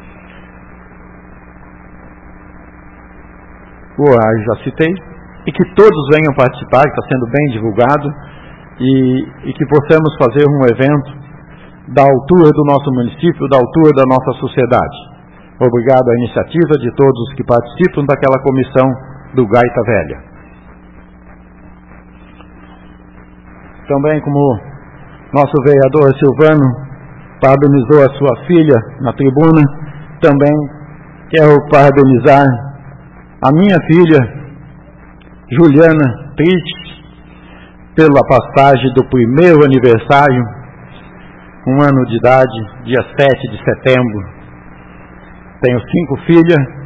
O horário já citei, e que todos venham participar, que está sendo bem divulgado, e que possamos fazer um evento da altura do nosso município, da altura da nossa sociedade. Obrigado à iniciativa de todos os que participam daquela comissão do Gaita Velha. Também, como nosso vereador Silvano parabenizou a sua filha na tribuna, também quero parabenizar a minha filha Juliana Triste pela passagem do primeiro aniversário, 1 ano de idade, dia 7 de setembro. Tenho 5 filhas.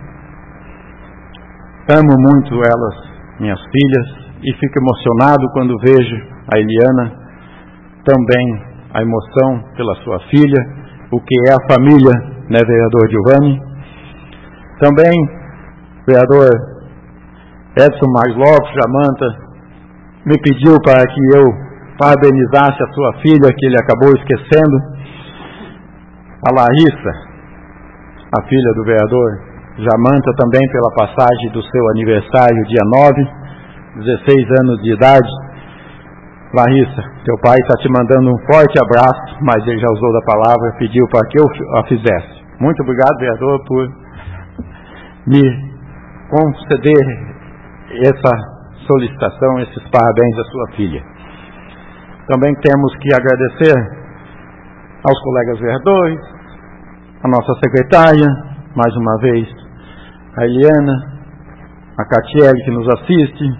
Amo muito elas, minhas filhas, e fico emocionado quando vejo a Eliana, também a emoção pela sua filha, o que é a família, né, vereador Giovanni. Também, vereador Edson Mais Lopes, Jamanta, me pediu para que eu parabenizasse a sua filha, que ele acabou esquecendo, a Larissa, a filha do vereador Jamanta, também pela passagem do seu aniversário, dia 9, 16 anos de idade. Larissa, teu pai está te mandando um forte abraço, mas ele já usou da palavra, pediu para que eu a fizesse. Muito obrigado, vereador, por me conceder essa solicitação, esses parabéns à sua filha. Também temos que agradecer aos colegas vereadores, a nossa secretária, mais uma vez, a Eliana, a Catiele, que nos assiste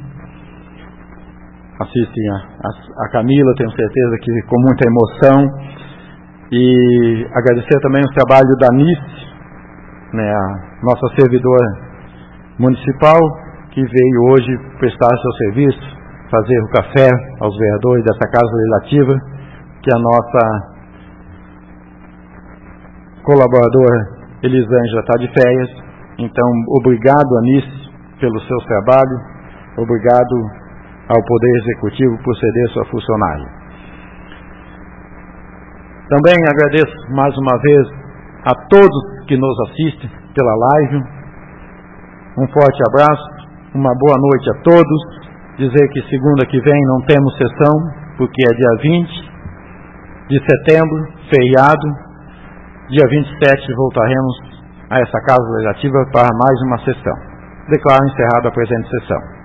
a Camila, tenho certeza que com muita emoção, e agradecer também o trabalho da Nice, né, a nossa servidora municipal, que veio hoje prestar seu serviço, fazer o café aos vereadores dessa Casa Legislativa, que a nossa colaboradora Elisângela está de férias. Então, obrigado, Anice, pelo seu trabalho, obrigado ao Poder Executivo por ceder sua funcionária. Também agradeço mais uma vez a todos que nos assistem pela live. Um forte abraço, uma boa noite a todos. Dizer que segunda que vem não temos sessão, porque é dia 20 de setembro, feriado. Dia 27 voltaremos a essa Casa Legislativa para mais uma sessão. Declaro encerrada a presente sessão.